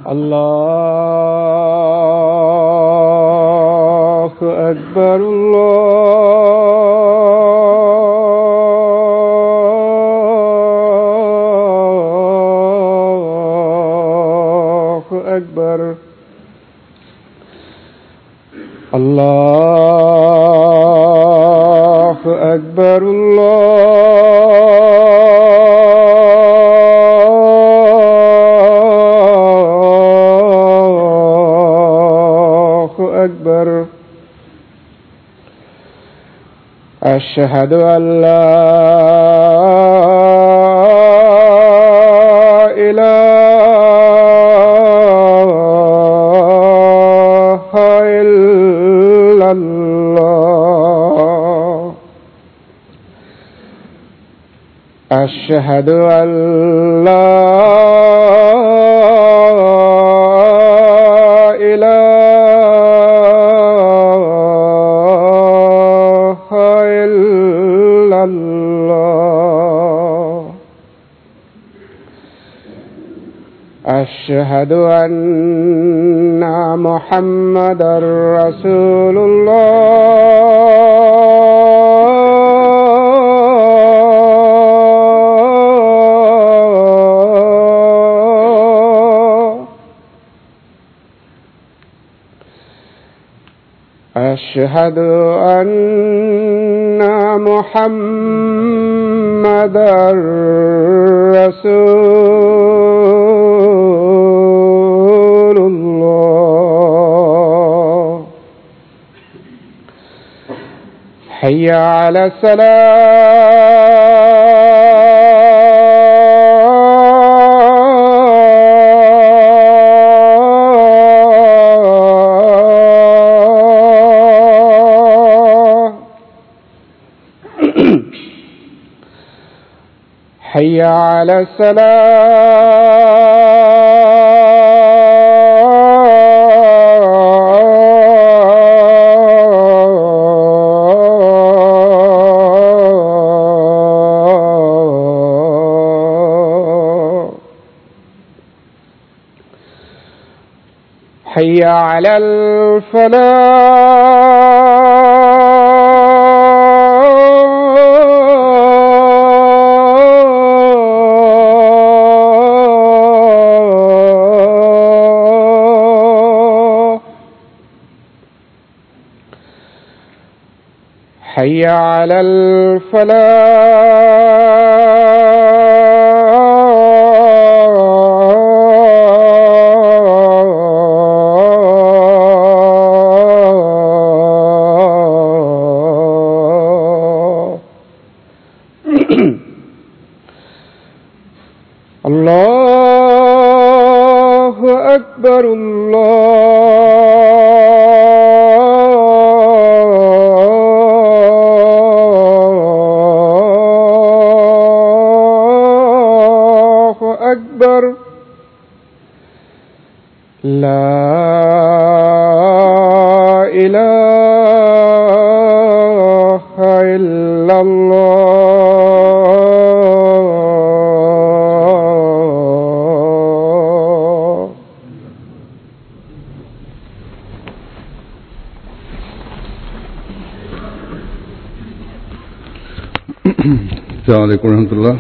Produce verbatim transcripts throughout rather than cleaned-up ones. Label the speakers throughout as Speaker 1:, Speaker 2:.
Speaker 1: الله أكبر الله أكبر الله أكبر الله أكبر أشهد أن لا إله إلا الله أشهد أن لا إله إلا الله أشهد أن محمدا رسول الله أشهد أن محمدا رسول الله حي على الصلاة حي على الصلاة حي على الفلاح حي على الفلاح الله أكبر الله أكبر لا إله إلا الله
Speaker 2: السلام عليكم ورحمة الله.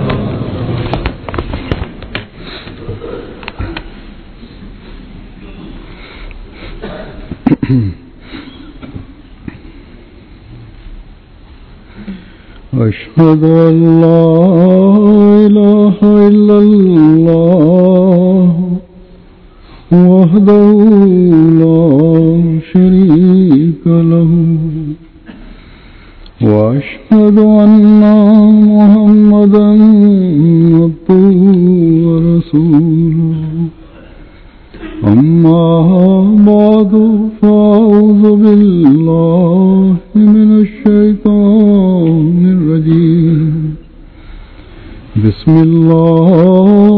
Speaker 2: أشهد أن لا إله إلا الله وحده لا شريك له وأشهد أن محمدا عبده ورسوله أما بعد فأعوذ بالله من الشيطان الرجيم بسم الله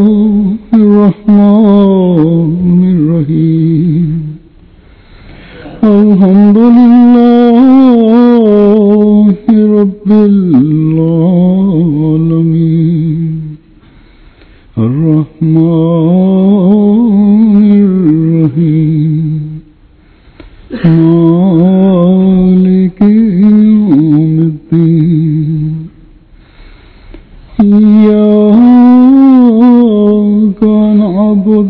Speaker 2: الرحمن الرحيم الحمد لله رب العالمين الرحمن نعبد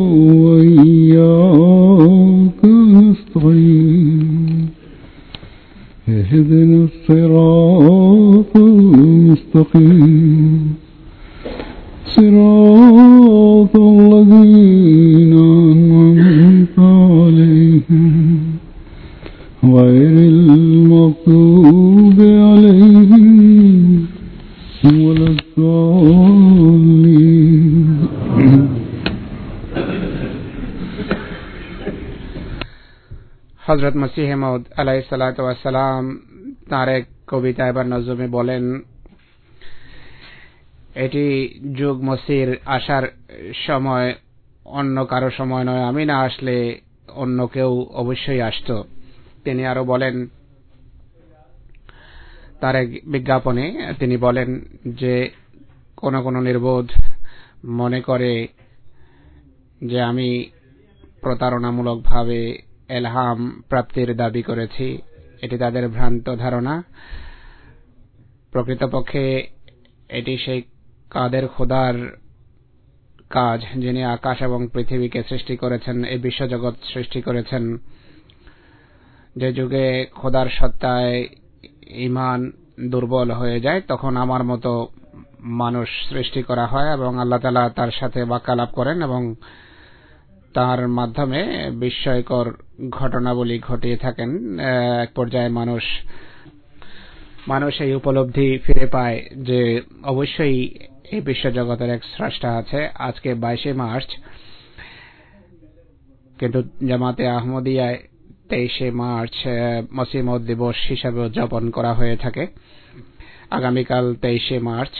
Speaker 2: وإياك نستعين اهدنا الصراط المستقيم صراط الذين أنعمت عليهم غير المغضوب عليهم ولا الضالين.
Speaker 3: হযরত মসিহ মাউদ আলাইহিস সালাতু ওয়াস সালাম তার এক কবিতায় বা নজমে বলেন, এটি যুগ মসির আসার সময়, অন্য কারো সময় নয়। আমি না আসলে অন্য কেউ অবশ্যই আসতো। তিনি আরো বলেন, তার এক বিজ্ঞাপনে তিনি বলেন যে কোন কোন নির্বোধ মনে করে যে আমি প্রতারণামূলকভাবে ইলহাম প্রাপ্তির দাবি করেছি। এটি তাদের ভ্রান্ত ধারণা। প্রকৃতপক্ষে এটি সেই কাদের খোদার কাজ যিনি আকাশ এবং পৃথিবীকে সৃষ্টি করেছেন, এই বিশ্বজগৎ সৃষ্টি করেছেন। যে যুগে খোদার সত্তায় ঈমান দুর্বল হয়ে যায়, তখন আমার মতো মানুষ সৃষ্টি করা হয় এবং আল্লাহ তাআলা তার সাথে বাক্যালাপ করেন এবং তার মাধ্যমে বিস্ময়কর ঘটনাবলী ঘটিয়ে থাকেন। এক পর্যায়ে মানুষ মানুষ এই উপলব্ধি ফিরে পায় যে অবশ্যই এই বিশ্বজগতের এক স্রষ্টা আছে। আজকে বাইশে মার্চ, কিন্তু জামাতে আহমদিয়ায় তেইশে মার্চ মসিহ মাউদ দিবস হিসাবে উদযাপন করা হয়ে থাকে। আগামীকাল তেইশে মার্চ।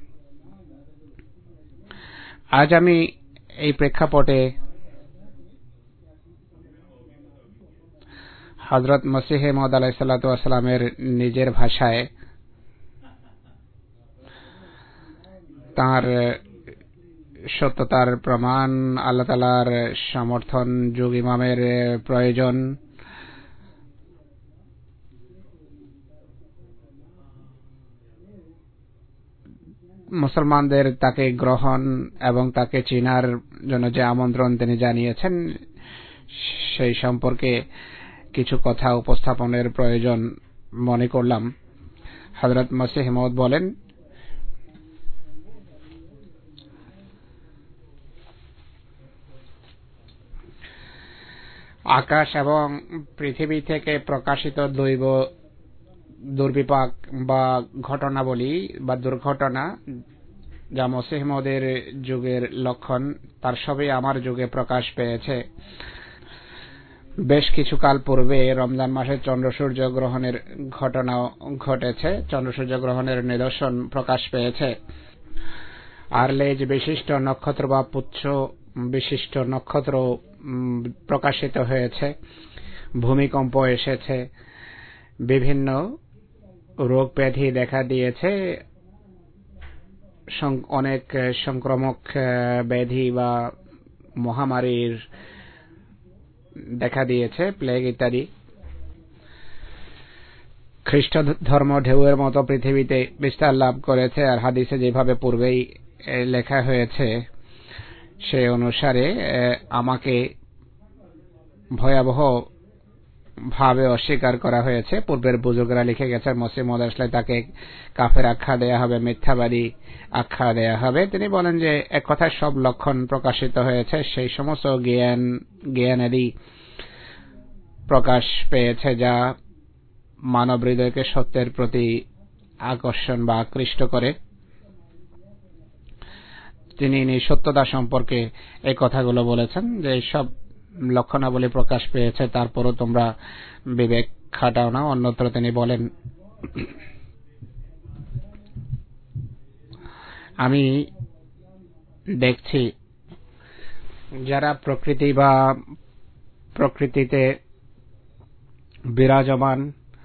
Speaker 3: আজ আমি এই প্রেক্ষাপটে হযরত মসিহ মাউদ আলাইহিস সালাতু ওয়াস সালামের নিজের ভাষায় তার সত্যতার প্রমাণ, আল্লাহ তাআলার সমর্থন, যুগ ইমামের প্রয়োজন, মুসলমানদের তাকে গ্রহণ এবং তাকে চিনার জন্য যে আমন্ত্রণ তিনি জানিয়েছেন, সেই সম্পর্কে কিছু কথা উপস্থাপনের প্রয়োজন মনে করলাম। হযরত মসিহ মাউদ বলেন, আকাশ এবং পৃথিবী থেকে প্রকাশিত দৈব দুর্বিপাক বা ঘটনাবলী বা দুর্ঘটনা, যা মসিহ মাউদের যুগের লক্ষণ, তার সবই আমার যুগে প্রকাশ পেয়েছে। বেশ কিছুকাল পূর্বে রমজান মাসে চন্দ্র সূর্য গ্রহণের ঘটনা ঘটেছে। চন্দ্র সূর্য গ্রহণের নিদর্শন প্রকাশ পেয়েছে। আর লেজ বিশিষ্ট নক্ষত্র বা পুচ্ছ বিশিষ্ট নক্ষত্র প্রকাশিত হয়েছে। ভূমিকম্প এসেছে, বিভিন্ন রোগ ব্যাধি দেখা দিয়েছে, অনেক সংক্রামক ব্যাধি বা মহামারীর দেখা দিয়েছে, প্লেগ ইত্যাদি। খ্রিস্ট ধর্ম ঢেউয়ের মতো পৃথিবীতে বিস্তার লাভ করেছে। আর হাদিসে যেভাবে পূর্বেই লেখা হয়েছে সে অনুসারে আমাকে ভয়াবহ ভাবে অস্বীকার করা হয়েছে। পূর্বের বুজুর্গরা লিখে গেছেন, মসিহ মাউদ আসলে তাকে কাফের আখ্যা দেয়া হবে, মিথ্যাবাদী আখ্যা দেয়া হবে। তিনি বলেন যে এক কথায় সব লক্ষণ প্রকাশিত হয়েছে, সেই সমস্ত জ্ঞান জ্ঞানাদি প্রকাশ পেয়েছে যা মানব হৃদয়কে সত্যের প্রতি আকর্ষণ বা আকৃষ্ট করে। তিনি সত্যতা সম্পর্কে এই কথাগুলো বলেছেন যে সব লক্ষণাবলী প্রকাশ পেয়েছে, তারপরও তোমরা বিবেক খাটাও না। অন্যত্র তিনি বলেন, আমি দেখছি যারা প্রকৃতি বা প্রকৃতিতে বিরাজমান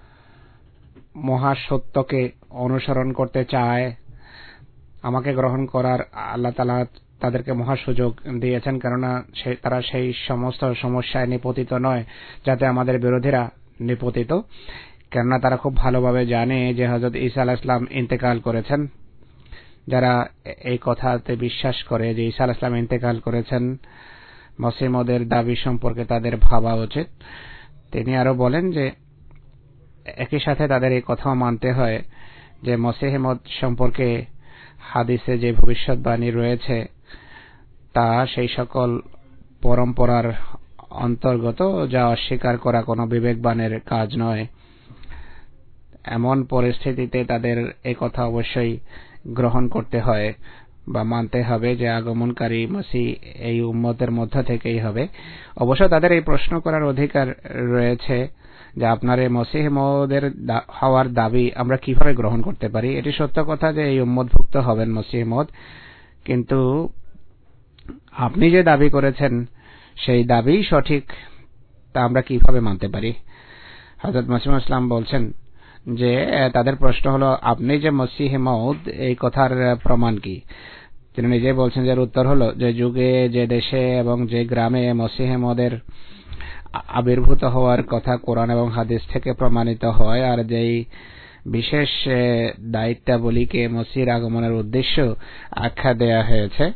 Speaker 3: মহাসত্যকে অনুসরণ করতে চায়, আমাকে গ্রহণ করার আল্লাহ তাআলা তাদেরকে মহা সুযোগ দিয়েছেন, কেননা তারা সেই সমস্ত সমস্যায় নিপতিত নয় যাতে আমাদের বিরোধীরা নিপতিত। কেননা তারা খুব ভালোভাবে জানে যে হযরত ঈসা আলাইহিস সালাম ইন্তেকাল করেছেন, যারা এই কথাতে বিশ্বাস করে যে ঈসা আলাইহিস সালাম ইন্তেকাল করেছেন, মসিহ মওউদের দাবি সম্পর্কে তাদের ভাবা উচিত। তিনি আরো বলেন যে একই সাথে তাদের এই কথাও মানতে হয় যে মসিহ মওউদ সম্পর্কে হাদিসে যে ভবিষ্যৎবাণী রয়েছে তা সেই সকল পরম্পরার অন্তর্গত যা অস্বীকার করা কোনো বিবেকবানের কাজ নয়। এমন পরিস্থিতিতে তাদের এই কথা অবশ্যই গ্রহণ করতে হয় বা মানতে হবে যে আগমনকারী মসিহ এই উম্মতের মধ্য থেকেই হবে। অবশ্য তাদের এই প্রশ্ন করার অধিকার রয়েছে যে আপনার এই মসিহ মওউদের হওয়ার দাবি আমরা কিভাবে গ্রহণ করতে পারি। এটি সত্য কথা যে এই উম্মতভুক্ত হবেন মসিহ মওউদ, কিন্তু আপনি যে দাবি করেছেন সেই দাবি সঠিক তা আমরা কিভাবে মানতে পারি। হযরত মসিহ মাউউদ ইসলাম বলছেন যে তাদের প্রশ্ন হলো আপনি যে মসিহ মওউদ এই কথার প্রমাণ কি। তিনি নিজেই বলছেন যে উত্তর হলো যে যুগে যে দেশে এবং যে গ্রামে মসিহ মওউদের আবির্ভূত হওয়ার কথা কোরআন এবং হাদিস থেকে প্রমাণিত হয় আর যেই বিশেষ দায়িত্বাবলীকে মসিহর আগমনের উদ্দেশ্য আখ্যা দেয়া হয়েছে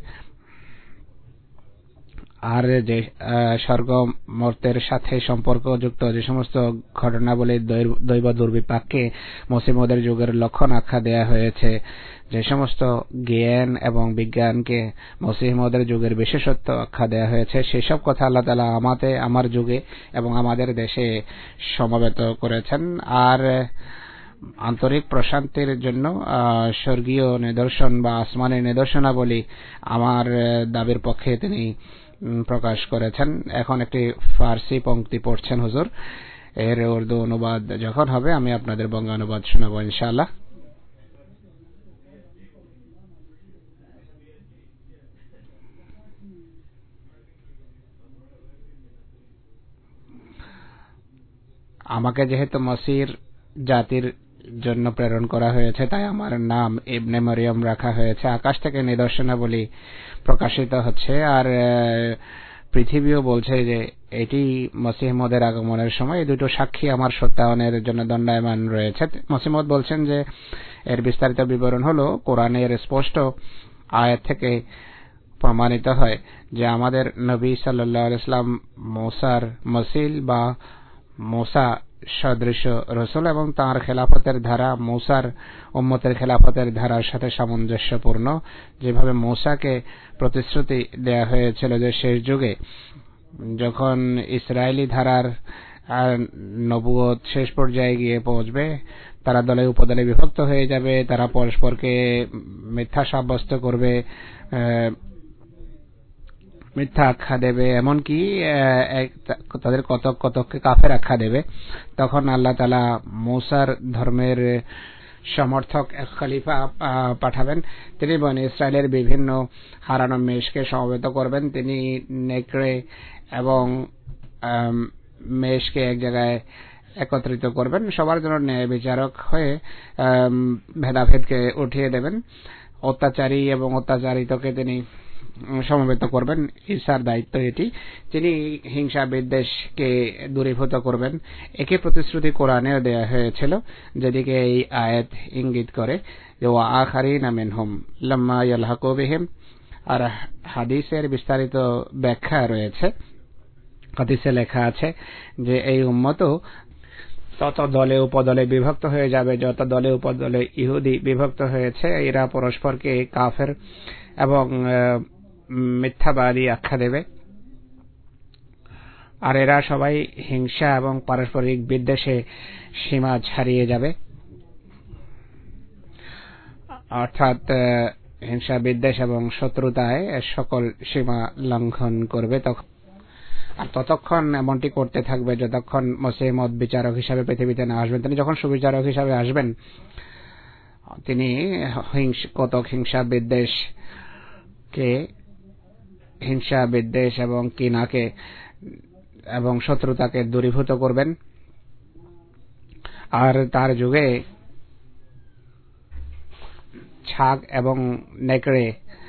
Speaker 3: আর যে স্বর্গ মর্তের সাথে সম্পর্কযুক্ত যে সমস্ত ঘটনাবলী দৈব দুর্বিপাককে মসিহ মওউদের যুগের লক্ষণ আখ্যা দেয়া হয়েছে, যে সমস্ত জ্ঞান এবং বিজ্ঞানকে মসিহ মওউদের যুগের বিশেষত্ব আখ্যা দেয়া হয়েছে, সেসব কথা আল্লাহ তাআলা আমাতে আমার যুগে এবং আমাদের দেশে সমবেত করেছেন। আর আন্তরিক প্রশান্তির জন্য স্বর্গীয় নিদর্শন বা আসমানের নিদর্শনাবলী আমার দাবির পক্ষে তিনি প্রকাশ করেছেন। এখন একটি ফার্সি পংক্তি পড়ছেন হুজুর, এর উর্দু অনুবাদ যখন হবে আমি আপনাদের বঙ্গা অনুবাদ শোনাবো ইনশাআল্লাহ। আমাকে যেহেতু মসিহর জাতির জন্য প্রেরণ করা হয়েছে তাই আমার নাম ইবনে মরিয়ম রাখা হয়েছে। আকাশ থেকে নিদর্শনাবলী প্রকাশিত হচ্ছে আর পৃথিবীও বলছে যে এটি মসিহ মওউদের আগমনের সময়। এই দুটো সাক্ষী আমার সত্যায়নের জন্য দণ্ডায়মান রয়েছে। মসিহ মওউদ বলছেন যে এর বিস্তারিত বিবরণ হলো কোরআনের স্পষ্ট আয়াত থেকে প্রমাণিত হয় যে আমাদের নবী সাল্লাল্লাহু আলাইহি ওয়াসাল্লাম মুসার মসিল বা মুসা সদৃশ রাসূল এবং তার খেলাফতের ধারা মুসার উম্মতের খেলাফতের ধারার সাথে সামঞ্জস্যপূর্ণ। যেভাবে মুসাকে প্রতিশ্রুতি দেয়া হয়েছিল যে শেষ যুগে যখন ইসরায়েলি ধারার নবুয়ত শেষ পর্যায়ে গিয়ে পৌঁছবে, তারা দলে উপদলে বিভক্ত হয়ে যাবে, তারা পরস্পরকে মিথ্যা সাব্যস্ত করবে, মিথ্যা আখ্যা দেবে, এমনকি তাদের কতক কতককে কাফের আখ্যা দেবে। তখন আল্লাহ তাআলা মুসার ধর্মের সমর্থক এক খলিফা পাঠাবেন। তিনি বনি ইসরায়েলের বিভিন্ন হারানো মেষকে সমবেত করবেন। তিনি নেকড়ে এবং মেষকে এক জায়গায় একত্রিত করবেন, সবার জন্য ন্যায় বিচারক হয়ে ভেদাভেদকে উঠিয়ে দেবেন। অত্যাচারী এবং অত্যাচারিতকে তিনি সমবেত করবেন। ঈসার দায়িত্ব এটি, তিনি হিংসা বিদ্বেষকে দূরীভূত করবেন। একই প্রতিশ্রুতি কোরআনেও দেয়া হয়েছিল, যেদিকে এই আয়াত ইঙ্গিত করে যে ওয়া আখারিনা মিনহুম লাম্মা ইয়ালহাকু বিহিম। আর হাদিসের বিস্তারিত ব্যাখ্যা রয়েছে। হাদিসে লেখা আছে যে এই উম্মতও তত দলে উপদলে বিভক্ত হয়ে যাবে যত দলে উপদলে ইহুদি বিভক্ত হয়েছে। এরা পরস্পরকে কাফের এবং মিথ্যাবাদী আখ্যা দেবে আর এরা সবাই হিংসা এবং পারস্পরিক বিদ্বেষে সীমা ছাড়িয়ে যাবে, অর্থাৎ হিংসা বিদ্বেষ এবং শত্রুতায় সকল সীমা লঙ্ঘন করবে। আর ততক্ষণ এমনটি করতে থাকবে যতক্ষণ মসিহ মওউদ বিচারক হিসাবে পৃথিবীতে না আসবেন। তিনি যখন সুবিচারক হিসাবে আসবেন, তিনি কতক হিংসা বিদ্বেষকে হিংসা বিদ্বেষ এবং কিনাকে এবং শত্রুতাকে দূরীভূত করবেন। আর তার যুগে ছাগ এবং নেকড়ে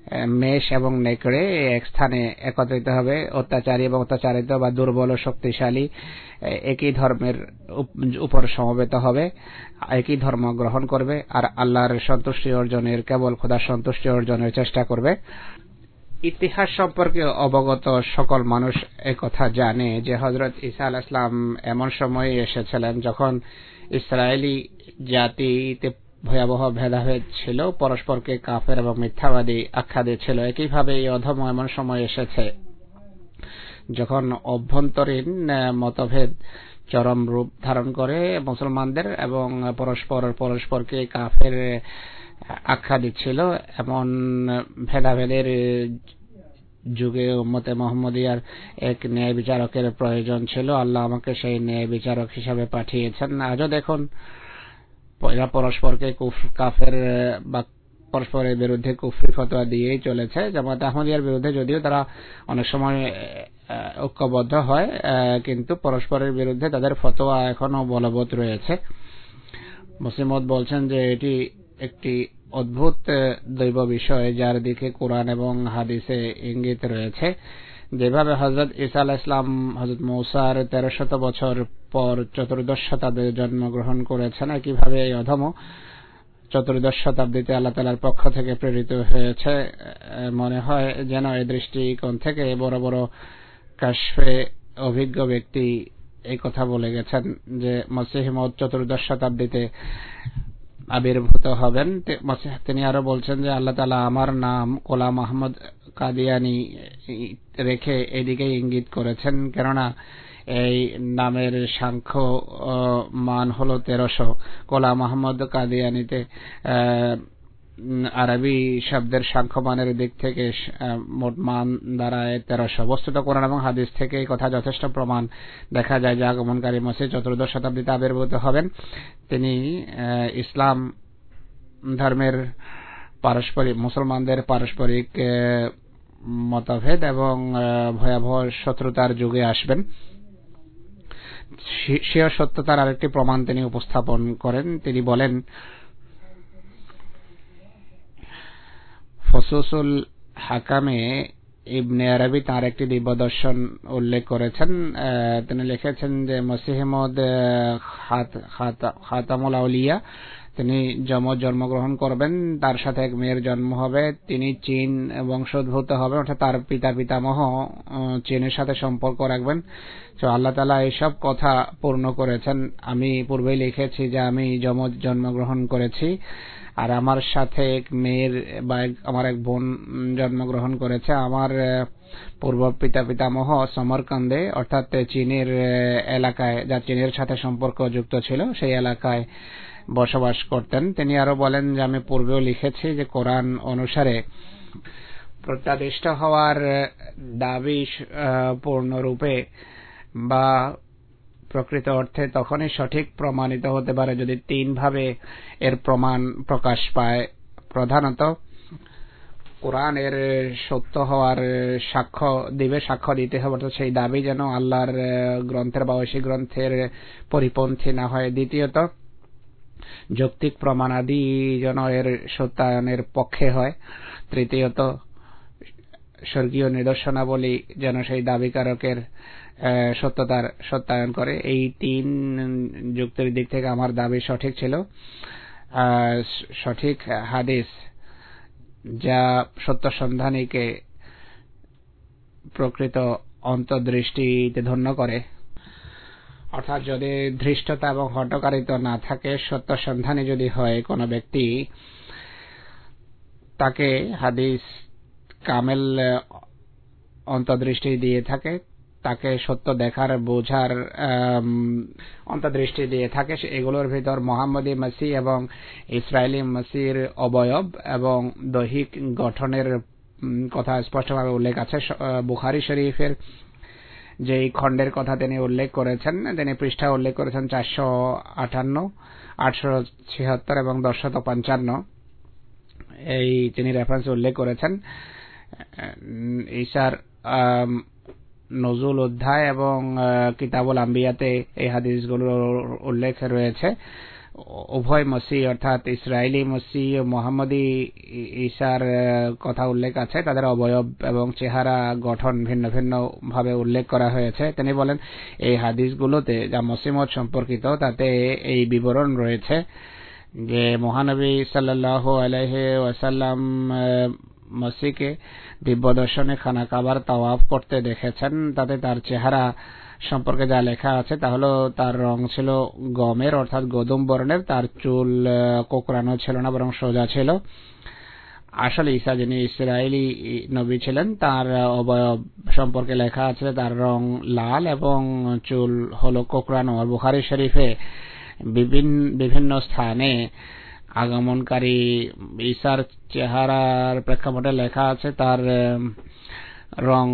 Speaker 3: মেষ এবং নেকড়ে এক স্থানে একত্রিত হবে। অত্যাচারী এবং অত্যাচারিত বা দুর্বল ও শক্তিশালী একই ধর্মের উপর সমবেত হবে, একই ধর্ম গ্রহণ করবে আর আল্লাহর সন্তুষ্টি অর্জনের, কেবল খোদার সন্তুষ্টি অর্জনের চেষ্টা করবে। ইতিহাস সম্পর্কে অবগত সকল মানুষ একথা জানে যে হযরত ঈসা আলাইহিস সালাম এমন সময়ে এসেছিলেন যখন ইসরায়েলি জাতিতে ভয়াবহ ভেদাভেদ ছিল, পরস্পরকে কাফের এবং মিথ্যাবাদী আখ্যা দিয়েছিল। একইভাবে এই অধম এমন সময় এসেছে যখন অভ্যন্তরীণ মতভেদ চরম রূপ ধারণ করে মুসলমানদের এবং পরস্পর পরস্পরকে কাফের আখ্যা দিচ্ছিল। এমন ভেদাভেদের যুগে উম্মতে মুহাম্মদিয়ার এক ন্যায় বিচারকের প্রয়োজন ছিল। আল্লাহ আমাকে সেই ন্যায় বিচারক হিসাবে পাঠিয়েছেন। আজও দেখুন এরা পরস্পরকে কাফের বা পরস্পরের বিরুদ্ধে কুফরি ফতোয়া দিয়েই চলেছে। জামাত আহমদিয়ার বিরুদ্ধে যদিও তারা অনেক সময় ঐক্যবদ্ধ হয়, কিন্তু পরস্পরের বিরুদ্ধে তাদের ফতোয়া এখনো বলবৎ রয়েছে। মুসলিমত বলছেন যে এটি একটি অদ্ভুত দৈব বিষয় যার দিকে কোরআন এবং হাদিসে ইঙ্গিত রয়েছে। যেভাবে হযরত ঈসা আলাইহিস সালাম হযরত মূসার তেরো শত বছর পর চতুর্দশ শতাব্দীতে জন্মগ্রহণ করেছেন, একইভাবে এই অধম চতুর্দশ শতাব্দীতে আল্লাহ তাআলার পক্ষ থেকে প্রেরিত হয়েছে। মনে হয় যেন এই দৃষ্টিকোণ থেকে বড় বড় কাশফে অভিজ্ঞ ব্যক্তি এই কথা বলে গেছেন যে মসিহ মওউদ চতুর্দশ শতাব্দীতে আবির্ভূত হবেন। তিনি আরো বলছেন যে আল্লাহ তাআলা আমার নাম গোলাম আহমদ কাদিয়ানী রেখে এদিকে ইঙ্গিত করেছেন, কেননা এই নামের সাংখ্য মান হলো তেরোশো। গোলাম আহমদ কাদিয়ানীতে আরবি শব্দের সাংখ্য মানের দিক থেকে মোট মান দাঁড়ায় তেরোশো। বস্তুত কোরআন এবং হাদিস থেকে এই কথা যথেষ্ট প্রমাণ দেখা যায় যে আগমনকারী মসিহ চতুর্দশ শতাব্দীতে আবির্ভূত হবেন। তিনি ইসলাম ধর্মের পারস্পরিক মুসলমানদের পারস্পরিক মতভেদ এবং ভয়াবহ শত্রুতার যুগে আসবেন। সে সত্যতার আরেকটি প্রমাণ তিনি উপস্থাপন করেন। তিনি বলেন, ফসুসুল হাকামে ইবনে আরবি তার একটি দিব্য দর্শন উল্লেখ করেছেন। তিনি লিখেছেন যে মসিহ মওউদ খাতামুল আউলিয়া, তিনি যমজ জন্মগ্রহণ করবেন, তার সাথে এক মেয়ের জন্ম হবে, তিনি চীন বংশোদ্ভূত হবেন, অর্থাৎ তার পিতা পিতামহ চীনের সাথে সম্পর্ক রাখবেন। তো আল্লাহ তাআলা এইসব কথা পূর্ণ করেছেন। আমি পূর্বেই লিখেছি যে আমি যমজ জন্মগ্রহণ করেছি আর আমার সাথে এক মেয়ের বা আমার এক বোন জন্মগ্রহণ করেছে। আমার পূর্ব পিতা পিতামহ সমরকান্দে অর্থাৎ চীনের এলাকায়, যা চীনের সাথে সম্পর্ক যুক্ত ছিল, সেই এলাকায় বসবাস করতেন। তিনি আরো বলেন যে আমি পূর্বেও লিখেছি যে কোরআন অনুসারে প্রত্যাদিষ্ট হওয়ার দাবি পূর্ণরূপে বা প্রকৃত অর্থে তখনই সঠিক প্রমাণিত হতে পারে যদি তিন ভাবে এর প্রমাণ প্রকাশ পায়। প্রধানত কোরআনের সত্য হওয়ার সাক্ষ্য দিবে, সাক্ষ্য দিতে হবে, অর্থাৎ সেই দাবি যেন আল্লাহর গ্রন্থের বা ঐশী গ্রন্থের পরিপন্থী না হয়। দ্বিতীয়ত যৌক্তিক প্রমাণাদি যেন এর সত্যায়নের পক্ষে হয়। তৃতীয়ত স্বর্গীয় নিদর্শনাবলী যেন সেই দাবিকারকের সত্যতার সত্যায়ন করে। এই তিন যুক্তির দিক থেকে আমার দাবি সঠিক ছিল। সঠিক হাদিস যা সত্য সন্ধানীকে প্রকৃত অন্তর্দৃষ্টিতে ধন্য করে, অর্থাৎ যদি ধৃষ্টতা এবং হঠকারিতা না থাকে, সত্য সন্ধানী যদি হয় কোনো ব্যক্তি, তাকে হাদিস কামেল অন্তর্দৃষ্টি দিয়ে থাকে, তাকে সত্য দেখার বোঝার অন্তর্দৃষ্টি দিয়ে থাকে। এগুলোর ভিতর মোহাম্মদী মসিহ এবং ইসরায়েলি মসিহর অবয়ব এবং দৈহিক গঠনের কথা স্পষ্টভাবে উল্লেখ আছে। বুখারী শরীফের যে খণ্ডের কথা তিনি উল্লেখ করেছেন, তিনি পৃষ্ঠা উল্লেখ করেছেন চারশো আটান্ন, আটশো ছিয়াত্তর এবং দশশত পঞ্চান্ন। এই তিনি রেফারেন্স উল্লেখ করেছেন। ঈসার নজুল অধ্যায় এবং কিতাবুল আম্বিয়াতে এই হাদিসগুলোর উল্লেখ রয়েছে। উভয় মসিহ অর্থাৎ ইসরায়েলি মসিহ ও মোহাম্মদী ঈসার কথা উল্লেখ আছে, তাদের অবয়ব এবং চেহারা গঠন ভিন্ন ভিন্ন ভাবে উল্লেখ করা হয়েছে। তিনি বলেন এই হাদিসগুলোতে যা মসিহ মওউদ সম্পর্কিত তাতে এই বিবরণ রয়েছে যে মহানবী সাল্লাল্লাহু আলাইহি ওয়াসাল্লাম মসিহকে দিব্য দর্শনে খানা কাবার তাওয়াফ করতে দেখেছেন। তাতে তার চেহারা সম্পর্কে যা লেখা আছে তা হলো তার রং ছিল গমের অর্থাৎ গদুম বর্ণের, তার চুল কোকড়ানো ছিল না বরং সোজা ছিল। আসলে ঈসা যিনি ইসরায়েলি নবী ছিলেন তার অবয়ব সম্পর্কে লেখা আছে তার রং লাল এবং চুল হলো কোকড়ানো। আর বুখারী শরীফে বিভিন্ন বিভিন্ন স্থানে আগমনকারী ঈসার চেহারার প্রেক্ষাপটে লেখা আছে তার রং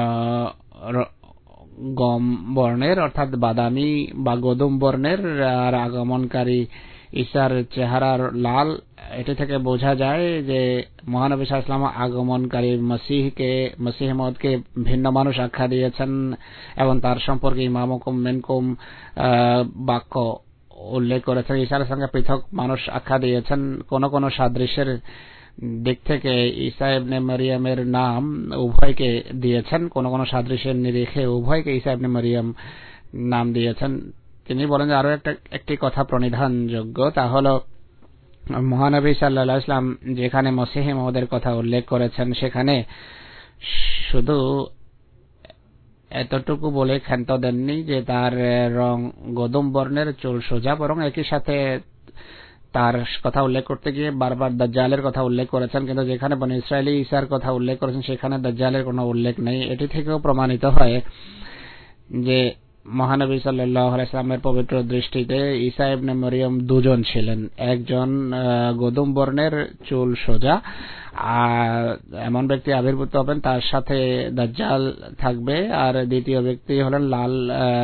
Speaker 3: গম বর্ণের অর্থাৎ বাদামি বা গদুম বর্ণের, আর আগমনকারী ঈসার চেহারার লাল। এটি থেকে বোঝা যায় যে মহানবী সাল্লাল্লাহু আলাইহি ওয়াসাল্লাম আগমনকারী মসিহকে মসিহ মওউদকে ভিন্ন মানুষ আখ্যা দিয়েছেন এবং তার সম্পর্কে ইমামুকুম মিনকুম বাক্য উল্লেখ করেছেন। ঈসার সঙ্গে পৃথক মানুষ আখ্যা দিয়েছেন। কোন কোন সাদৃশ্যের দিক থেকে ঈসা ইবনে মারিয়ামের নাম উভয়কে দিয়েছেন, কোন কোন সাদৃশ্যের নিরিখে উভয়কে ঈসা ইবনে মারিয়াম নাম দিয়েছেন। তিনি বলেন যে আরো একটা একটি কথা প্রণিধানযোগ্য, তা হলো মহানবী সাল্লাল্লাহু আলাইহি ওয়াসাল্লাম যেখানে মসিহ মওউদের কথা উল্লেখ করেছেন সেখানে শুধু এতটুকু বলে ক্ষান্ত দেননি যে তার রং গদুম বর্ণের, চুল সোজা, বরং একই সাথে তার কথা উল্লেখ করতে গিয়ে বারবার দাজ্জালের কথা উল্লেখ করেছেন। কিন্তু যেখানে বনী ইসরায়েলি ঈসার কথা উল্লেখ করেছেন সেখানে দাজ্জালের কোনো উল্লেখ নেই। এটি থেকেও প্রমাণিত হয় যে মহানবী সাল্লাল্লাহু আলাইহি ওয়াসাল্লামের পবিত্র দৃষ্টিতে ঈসা ইবনে মারিয়াম দুজন ছিলেন, একজন গদুম বর্ণের চুল সোজা আর এমন ব্যক্তি আবির্ভূত হবেন তার সাথে দাজ্জাল থাকবে, আর দ্বিতীয় ব্যক্তি হলেন লাল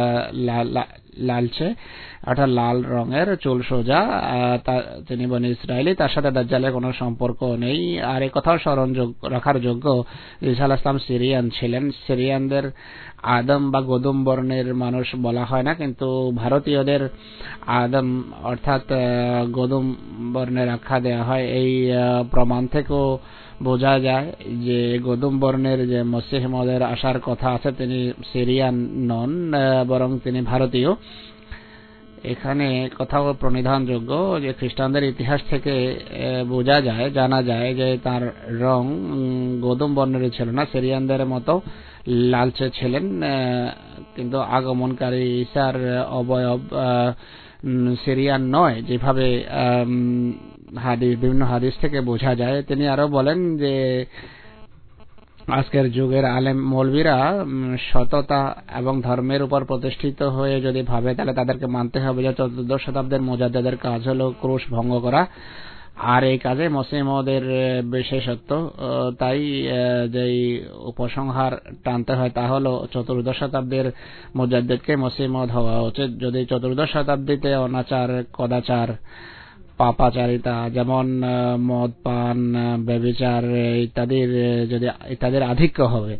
Speaker 3: লালচে অর্থাৎ লাল রঙের চুল সোজা, তিনি বনী ইসরায়েলি, তার সাথে দাজ্জালের কোনো সম্পর্ক নেই। আর এই কথাও স্মরণ রাখার যোগ্য ঈসা আলাইহিস সালাম সিরিয়ান ছিলেন। সিরিয়ানদের আদম বা গদুম বর্ণের মানুষ বলা হয় না, কিন্তু ভারতীয়দের আদম অর্থাৎ গদুম বর্ণের আখ্যা দেওয়া হয়। এই প্রমাণ থেকেও বোঝা যায় যে গদুম বর্ণের যে মসিহ মওউদের আসার কথা আছে তিনি সিরিয়ান নন বরং তিনি ভারতীয়। এখানে কথাও প্রণিধানযোগ্য যে খ্রিস্টানদের ইতিহাস থেকে বোঝা যায় জানা যায় যে তার রং গদুম বর্ণের ছিল না, সিরিয়ানদের মতো লালচে ছিলেন। কিন্তু আগমনকারী ঈসার অবয়ব সিরিয়ান নয় যেভাবে হাদিস বিভিন্ন হাদিস থেকে বোঝা যায়। তিনি আরো বলেন যে আজকের যুগের আলেম মৌলবীরা সততা এবং ধর্মের উপর প্রতিষ্ঠিত হয়ে যদি ভাবে তাহলে তাদেরকে মানতে হবে যে চতুর্দশ শতাব্দীর মুজাদ্দিদের কাজ হলো ক্রুশ ভঙ্গ করা, আর এই কাজে মসিহ মওউদের বিশেষত্ব। তাই যেই উপসংহার টানতে হয় তা হলো চতুর্দশ শতাব্দীর মুজাদ্দিদকে মসিহ মওউদ হওয়া উচিত। যদি চতুর্দশ শতাব্দীতে অনাচার কদাচার পাপাচারিতা যেমন মদ পান ব্যভিচার ইত্যাদির যদি ইত্যাদির আধিক্য হবে,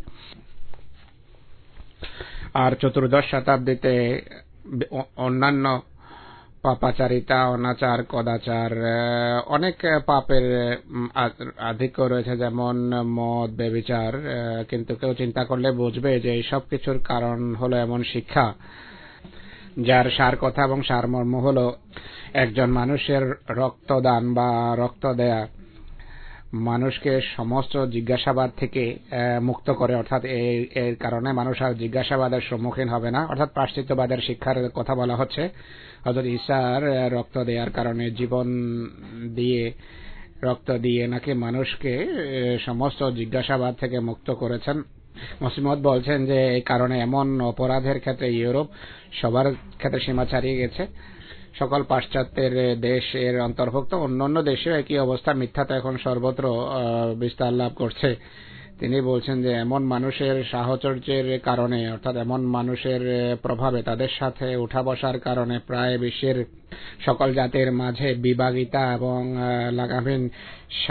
Speaker 3: আর চতুর্দশ শতাব্দীতে অন্যান্য পাপাচারিতা অনাচার কদাচার অনেক পাপের আধিক্য রয়েছে যেমন মদ ব্যভিচার, কিন্তু কেউ চিন্তা করলে বুঝবে যে এই সব কিছুর কারণ হলো এমন শিক্ষা যার সার কথা এবং সারমর্ম হলো একজন মানুষের রক্তদান বা রক্ত দেয়া মানুষকে সমস্ত জিজ্ঞাসাবাদ থেকে মুক্ত করে, অর্থাৎ এর কারণে মানুষ আর জিজ্ঞাসাবাদের সম্মুখীন হবে না। অর্থাৎ প্রায়শ্চিত্তবাদের শিক্ষার কথা বলা হচ্ছে। হযরত ঈসার রক্ত দেওয়ার কারণে জীবন দিয়ে রক্ত দিয়ে নাকি মানুষকে সমস্ত জিজ্ঞাসাবাদ থেকে মুক্ত করেছেন। মসিহ মওউদ বলছেন যে এই কারণে এমন অপরাধের ক্ষেত্রে ইউরোপ সবার ক্ষেত্রে সীমা ছাড়িয়ে গেছে। সকল পাশ্চাত্যের দেশের অন্তর্ভুক্ত অন্যান্য দেশেও একই অবস্থা, মিথ্যাটা এখন সর্বত্র বিস্তার লাভ করছে। তিনি বলছেন যে এমন মানুষের সাহচর্যের কারণে অর্থাৎ এমন মানুষের প্রভাবে তাদের সাথে উঠা বসার কারণে প্রায় বিশ্বের সকল জাতির মাঝে বিভাগিতা এবং লাগামহীন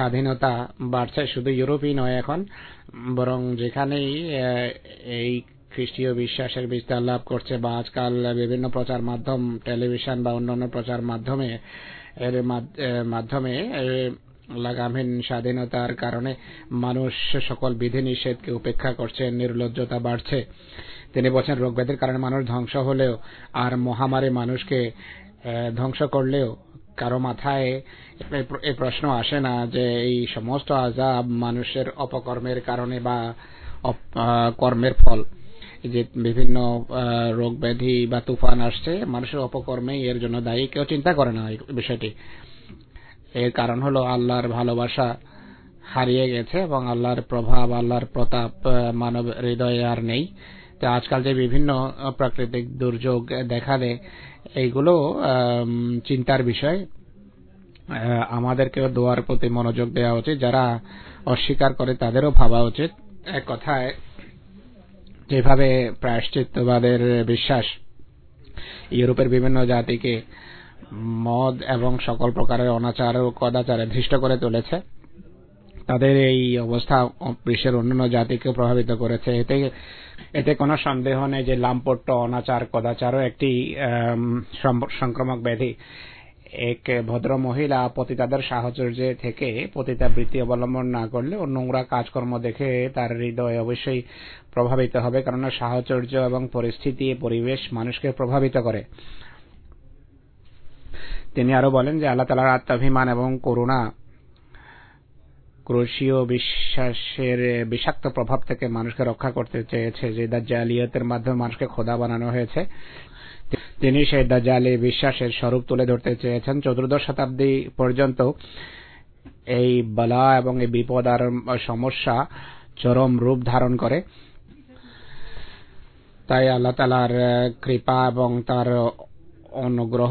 Speaker 3: স্বাধীনতা বাড়ছে। শুধু ইউরোপই নয় এখন, বরং যেখানেই এই খ্রিস্টীয় বিশ্বাসের বিস্তার লাভ করছে, বা আজকাল বিভিন্ন প্রচার মাধ্যম, টেলিভিশন বা অন্যান্য প্রচার মাধ্যমে এর মাধ্যমে লাগামহীন স্বাধীনতার কারণে মানুষ সকল বিধিনিষেধকে উপেক্ষা করছে, নির্লজ্জতা বাড়ছে। তিনি বলছেন, রোগ ব্যাধির কারণে মানুষ ধ্বংস হলেও আর মহামারী মানুষকে ধ্বংস করলেও কারো মাথায় এই প্রশ্ন আসে না যে এই সমস্ত আযাব মানুষের অপকর্মের কারণে বা কর্মের ফল। যে বিভিন্ন রোগ ব্যাধি বা তুফান আসছে মানুষের অপকর্মেই এর জন্য দায়ী। কেউ চিন্তা করে না এই বিষয়টি। এর কারণ হলো আল্লাহর ভালোবাসা হারিয়ে গেছে এবং আল্লাহর প্রভাব, আল্লাহর প্রতাপ মানব হৃদয়ে আর নেই। তো আজকাল যে বিভিন্ন প্রাকৃতিক দুর্যোগ দেখা দেয়, এইগুলো চিন্তার বিষয়। আমাদেরকেও দোয়ার প্রতি মনোযোগ দেওয়া উচিত। যারা অস্বীকার করে তাদেরও ভাবা উচিত। এক কথায়, যেভাবে প্রায়শ্চিত্তবাদের বিশ্বাস ইউরোপের বিভিন্ন জাতিকে মদ এবং সকল প্রকারের অনাচার ও কদাচারে ধৃষ্ট করে তুলেছে, তাদের এই অবস্থা বিশ্বের অন্যান্য জাতিকে প্রভাবিত করেছে। এতে এতে কোনো সন্দেহ নেই যে লাম্পট্য, অনাচার, কদাচারও একটি সংক্রামক ব্যাধি। এক ভদ্র মহিলা পতিতাদের সাহচর্যে থেকে পতিতাবৃত্তি অবলম্বন না করলে ও নোংরা কাজকর্ম দেখে তার হৃদয় অবশ্যই প্রভাবিত হবে, কারণ সাহচর্য এবং পরিস্থিতি, পরিবেশ মানুষকে প্রভাবিত করে। তিনি আরো বলেন যে আল্লাহ তাআলার আত্মাভিমান এবং করুণা ক্রুশীয় বিশ্বাসের বিষাক্ত প্রভাব থেকে মানুষকে রক্ষা করতে চেয়েছে, যে দাজ্জালিয়তের মাধ্যমে মানুষকে খোদা বানানো হয়েছে। তিনি সেই দাজ্জালি বিশ্বাসের স্বরূপ তুলে ধরতে চেয়েছেন। চতুর্দশ শতাব্দী পর্যন্ত এই বালা এবং এই বিপদ আর সমস্যা চরম রূপ ধারণ করে। তাই আল্লাহ তাআলার কৃপা এবং তার অনুগ্রহ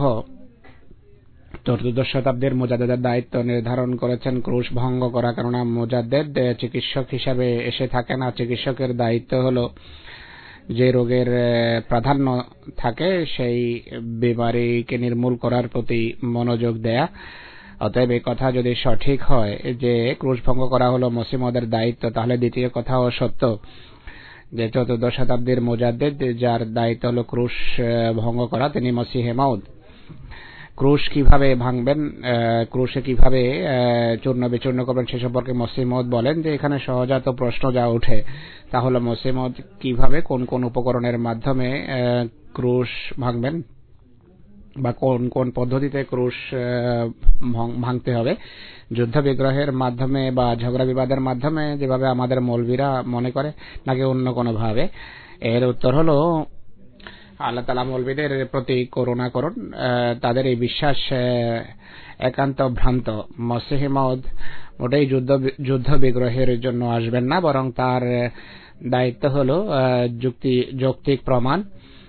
Speaker 3: চতুর্দশ শতাব্দীর মুজাদ্দেদের দায়িত্ব নির্ধারণ করেছেন ক্রুশ ভঙ্গ করা। কেননা মুজাদ্দেদ চিকিৎসক হিসাবে এসে থাকেন, আর চিকিৎসকের দায়িত্ব হলো যে রোগের প্রাধান্য থাকে সেই বিমারিকে নির্মূল করার প্রতি মনোযোগ দেয়া। অতএব এই কথা যদি সঠিক হয় যে ক্রুশ ভঙ্গ করা হলো মসিহ মাউদের দায়িত্ব, তাহলে দ্বিতীয় কথাও সত্য যে চতুর্দশ শতাব্দীর মুজাদ্দেদ যার দায়িত্ব হলো ক্রুশ ভঙ্গ করা, তিনি মসিহ মাউদ। ক্রুশ কিভাবে ভাঙবেন, ক্রুশে কিভাবে চূর্ণ বিচূর্ণ করবেন সে সম্পর্কে মসিহ মাউদ বলেন যে এখানে সহজাত প্রশ্ন যা ওঠে তা হলো মসিহ মাউদ কিভাবে কোন কোন উপকরণের মাধ্যমে ক্রুশ ভাঙবেন বা কোন কোন পদ্ধতিতে ক্রুশ ভাঙতে হবে। যুদ্ধ বিগ্রহের মাধ্যমে বা ঝগড়া বিবাদের মাধ্যমে যেভাবে আমাদের মৌলবীরা মনে করে, নাকি অন্য কোনো ভাবে? এর উত্তর হলো আল্লাহ তাআলা মৌলবীদের প্রতি করুণা করুন। তাদের এই বিশ্বাস একান্ত ভ্রান্ত। মসিহ মাউদ মোটেই যুদ্ধ যুদ্ধ বিগ্রহের জন্য আসবেন না, বরং তার দায়িত্ব হলো যুক্তি যৌক্তিক প্রমাণ,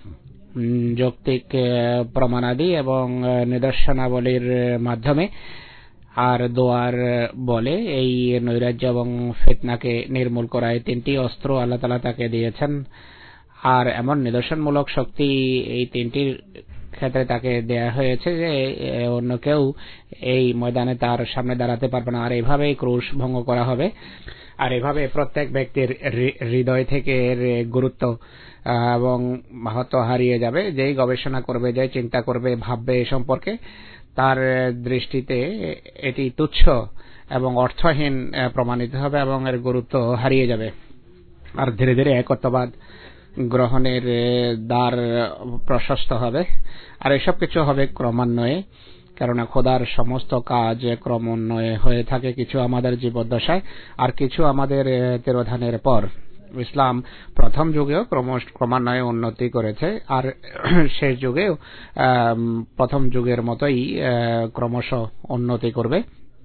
Speaker 3: যৌক্তিক প্রমাণাদি এবং নিদর্শনাবলীর মাধ্যমে আর দোয়ার বলে এই নৈরাজ্য এবং ফিতনাকে নির্মূল করা। এই তিনটি অস্ত্র আল্লাহ তাআলা তাকে দিয়েছেন, আর এমন নিদর্শনমূলক শক্তি এই তিনটির ক্ষেত্রে তাকে দেয়া হয়েছে যে অন্য কেউ এই ময়দানে তার সামনে দাঁড়াতে পারবে না। আর এভাবেই ক্রুশ ভঙ্গ করা হবে, আর এভাবে প্রত্যেক ব্যক্তির হৃদয় থেকে এর গুরুত্ব এবং মাহাত্ম্য হারিয়ে যাবে। যেই গবেষণা করবে, যেই চিন্তা করবে, ভাববে এ সম্পর্কে, তার দৃষ্টিতে এটি তুচ্ছ এবং অর্থহীন প্রমাণিত হবে এবং এর গুরুত্ব হারিয়ে যাবে। আর ধীরে ধীরে একত্ববাদ গ্রহণের দ্বার প্রশস্ত হবে। আর এসব কিছু হবে ক্রমান্বয়ে, কেননা খোদার সমস্ত কাজ ক্রমান্বয়ে হয়ে থাকে, কিছু আমাদের জীবদ্দশায় আর কিছু আমাদের তিরোধানের পর। ইসলাম প্রথম যুগেও ক্রমান্বয়ে উন্নতি করেছে, আর শেষ যুগেও প্রথম যুগের মতোই ক্রমশ উন্নতি করবে।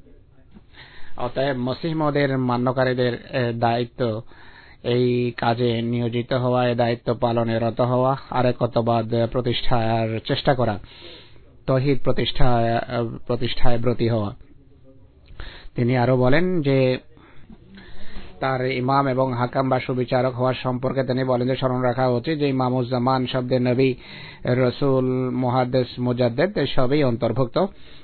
Speaker 3: অতএব মসিহ মাউদের মান্যকারীদের দায়িত্ব এই কাজে নিয়োজিত হওয়া, এই দায়িত্ব পালনে রত হওয়া, আর একত্ববাদ প্রতিষ্ঠার চেষ্টা করা, তৌহিদ প্রতিষ্ঠা প্রতিষ্ঠায় ব্রতী হওয়া। তিনি আরো বলেন যে তার ইমাম এবং হাকাম বা সুবিচারক হওয়ার সম্পর্কে তিনি বলেন যে স্মরণ রাখা উচিত যে ইমামুজ্জামান শব্দে নবী, রসুল, মুহাদ্দিস, মুজাদ্দিদ সবই অন্তর্ভুক্ত।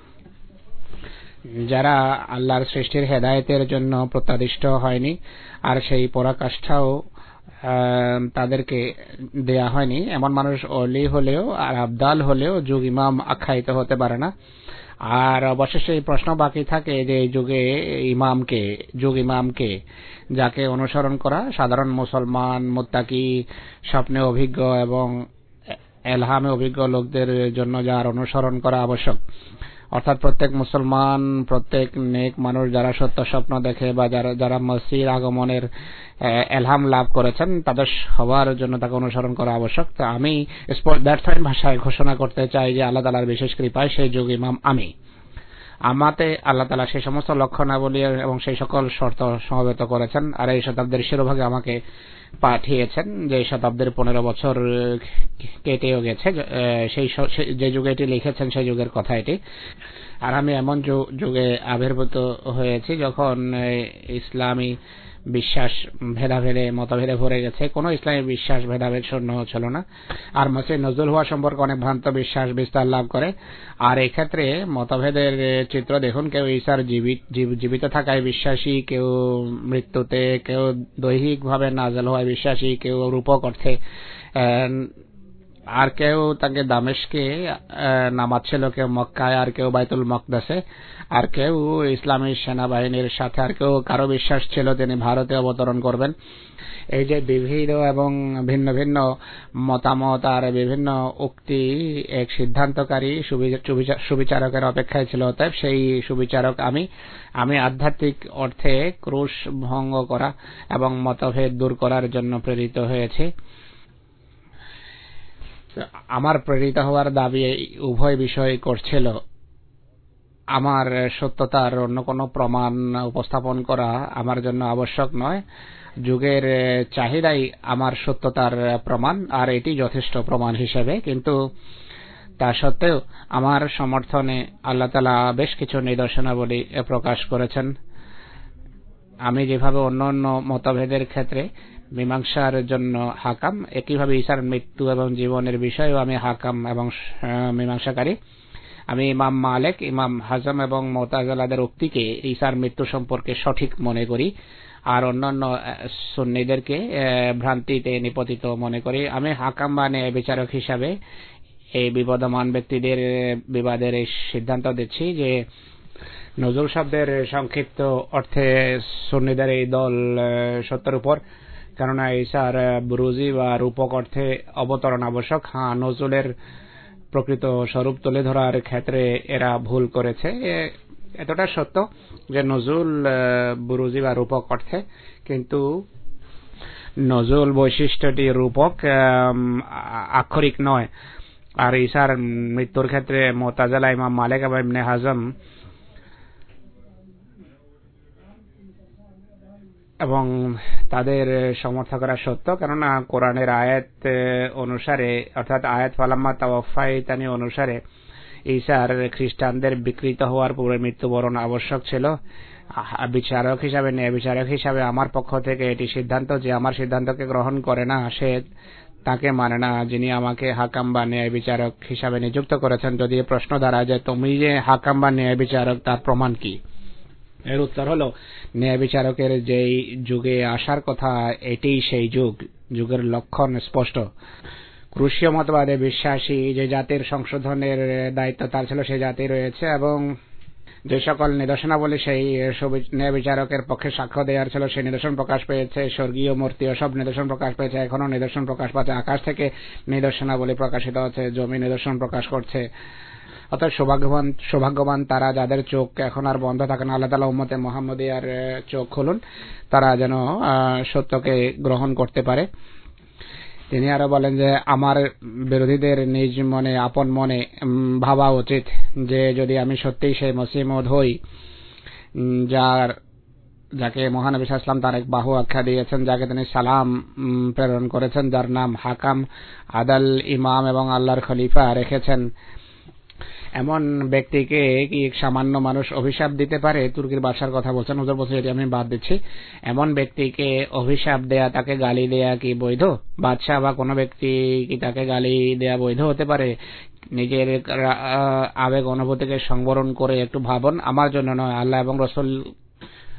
Speaker 3: যারা আল্লাহর সৃষ্টির হেদায়েতের জন্য প্রত্যাদিষ্ট হয়নি আর সেই পরাকাষ্ঠাও তাদেরকে দেয়া হয়নি। এমন মানুষ অলি হলেও আর আবদাল হলেও যুগ ইমাম আখ্যায়িত হতে পারে না। আর অবশেষে এই প্রশ্ন বাকি থাকে যে এই যুগে ইমামকে, যুগ ইমামকে, যাকে অনুসরণ করা সাধারণ মুসলমান, মুত্তাকি, স্বপ্নে অভিজ্ঞ এবং এলহামে অভিজ্ঞ লোকদের জন্য যার অনুসরণ করা আবশ্যক। অর্থাৎ প্রত্যেক মুসলমান, প্রত্যেক নেক মানুষ যারা সত্য স্বপ্ন দেখে বা যারা যারা মসির আগমনের এলহাম লাভ করেছেন, তাদের সবার জন্য তাকে অনুসরণ করা আবশ্যক। তো আমি ব্যর্থহীন ভাষায় ঘোষণা করতে চাই যে আল্লাহ তাআলার বিশেষ কৃপায় সেই যুগ ইমাম আমি। আমাতে আল্লাহ তাআলা সেই সমস্ত লক্ষণাবলী এবং সেই সকল শর্ত সমবেত করেছেন। আর এই শতাব্দীর শিরোভাগে আমাকে পাঠিয়েছেন, যে শতাব্দীর পনেরো বছর কেটেও গেছে। সেই যে যুগে এটি লিখেছেন সেই যুগের কথা এটি। আর আমি এমন যুগে আবির্ভূত হয়েছি যখন ইসলামী বিশ্বাস ভেদাভেদে মতভেদে ভরে গেছে, কোন ইসলামী বিশ্বাস ভেদাভেদ শূন্য ছিল না। আর মসিহ নজুল হওয়া সম্পর্কে অনেক ভ্রান্ত বিশ্বাস বিস্তার লাভ করে। আর এই ক্ষেত্রে মতভেদের চিত্র দেখুন, কেউ ঈসার জীবিত থাকায় বিশ্বাসী, কেউ মৃত্যুতে, কেউ দৈহিক ভাবে নাজেল হওয়ায় বিশ্বাসী, কেউ রূপক অর্থে, আর কেউ তাকে দামেশকে নামাচ্ছিল, কেউ মক্কায়, আর কেউ বাইতুল মকদাসে, আর কেউ ইসলামী সেনাবাহিনীর সাথে, আর কেউ কারো বিশ্বাস ছিল তিনি ভারতে অবতরণ করবেন। এই যে বিভিন্ন এবং ভিন্ন ভিন্ন মতামত আর বিভিন্ন উক্তি এক সিদ্ধান্তকারী সুবিচারকের অপেক্ষায় ছিল। অতএব সেই সুবিচারক আমি আমি আধ্যাত্মিক অর্থে ক্রুশ ভঙ্গ করা এবং মতভেদ দূর করার জন্য প্রেরিত হয়েছে। আমার প্রেরিত হওয়ার দাবি উভয় বিষয় করছিল। আমার সত্যতার অন্য কোনো প্রমাণ উপস্থাপন করা আমার জন্য আবশ্যক নয়। যুগের চাহিদাই আমার সত্যতার প্রমাণ, আর এটি যথেষ্ট প্রমাণ হিসেবে। কিন্তু তা সত্ত্বেও আমার সমর্থনে আল্লাহ তাআলা বেশ কিছু নিদর্শনাবলী প্রকাশ করেছেন। আমি যেভাবে অন্য অন্য মতভেদের ক্ষেত্রে মীমাংসার জন্য হাকাম, একইভাবে ঈসার মৃত্যু এবং জীবনের বিষয়েও আমি হাকাম এবং মীমাংসাকারী। আমি ইমাম মালিক, ইমাম হাজম এবং মুতাজিলাদের উক্তিকে ঈসার মৃত্যু সম্পর্কে সঠিক মনে করি, আর অন্যান্য সুন্নিদেরকে ভ্রান্তিতে নিপতিত মনে করি। আমি হাকাম বা ন্যায় বিচারক হিসাবে এই বিবদমান ব্যক্তিদের বিবাদের এই সিদ্ধান্ত দিচ্ছি যে নজুল শব্দের সংক্ষিপ্ত অর্থে সুন্নিদের এই দল সত্যের উপর, কেননা ঈসার বুরুজি বা রূপক অর্থে অবতরণ আবশ্যক। হ্যাঁ, নজুলের প্রকৃত স্বরূপ তুলে ধরার ক্ষেত্রে এরা ভুল করেছে। এতটা সত্য যে নজুল বুরুজি বা রূপক অর্থে, কিন্তু নজুল বৈশিষ্ট্যটি রূপক, আক্ষরিক নয়। আর ঈসার মৃত্যুর ক্ষেত্রে মুতাজিলা, ইমাম মালিক এবং ইবনে হাজম এবং তাদের সমর্থকরা সত্য, কেননা কোরআনের আয়াত অনুসারে, অর্থাৎ আয়াত ফালাম্মা তাওয়াফাইতানি অনুসারে ঈসার খ্রিস্টানদের বিকৃত হওয়ার পূর্বে মৃত্যুবরণ আবশ্যক ছিল। বিচারক হিসাবে, ন্যায় বিচারক হিসাবে আমার পক্ষ থেকে এটি সিদ্ধান্ত যে আমার সিদ্ধান্তকে গ্রহণ করে না সে তাকে মানে না, যিনি আমাকে হাকাম বা ন্যায় বিচারক হিসাবে নিযুক্ত করেছেন। যদি প্রশ্ন দাঁড়ায় যে তুমি যে হাকাম বা ন্যায় বিচারক, তার প্রমাণ কি? এর উত্তর হলো, ন্যায় বিচারকের যেই যুগে আসার কথা এটিই সেই যুগ। যুগের লক্ষণ স্পষ্ট। ক্রুশীয় মতবাদে বিশ্বাসী যে জাতির সংশোধনের দায়িত্ব তার ছিল, সেই জাতি রয়েছে, এবং যে সকল নিদর্শনাবলী সেই ন্যায় বিচারকের পক্ষে সাক্ষ্য দেওয়ার ছিল সেই নিদর্শন প্রকাশ পেয়েছে। স্বর্গীয় মূর্তি সব নিদর্শন প্রকাশ পেয়েছে, এখনো নিদর্শন প্রকাশ পাচ্ছে। আকাশ থেকে নিদর্শনাবলী প্রকাশিত হচ্ছে, জমি নিদর্শন প্রকাশ করছে। অর্থাৎ সৌভাগ্যবান সৌভাগ্যবান তারা যাদের চোখ এখন আর বন্ধ থাকে না। আল্লাহ তাআলা উম্মতে মুহাম্মদিয়ার চোখ খুলুন, তারা যেন সত্যকে গ্রহণ করতে পারে। তিনি আরো বলেন যে আমার বিরোধীদের নিজ মনে, আপন মনে ভাবা উচিত যে যদি আমি সত্যিই সেই মসিহ মওউদ হই, যার যাকে মহানবী সাল্লাল্লাহু আলাইহি ওয়াসাল্লাম তার এক বাহু আখ্যা দিয়েছেন, যাকে তিনি সালাম প্রেরণ করেছেন, যার নাম হাকাম, আদাল, ইমাম এবং আল্লাহর খলিফা রেখেছেন, এমন ব্যক্তিকে কি সামান্য মানুষ অভিশাপ দিতে পারে? তুর্কির বাদশার কথা বলছেন, হুজুর বলছেন এটি আমি বাদ দিচ্ছি। এমন ব্যক্তিকে অভিশাপ দেয়া, তাকে গালি দেয়া কি বৈধ? বাদশা বা কোনো ব্যক্তি কি তাকে গালি দেয়া বৈধ হতে পারে? নিজের আবেগ অনুভূতিকে সংবরণ করে একটু ভাবুন। আমার জন্য নয়, আল্লাহ এবং রাসূল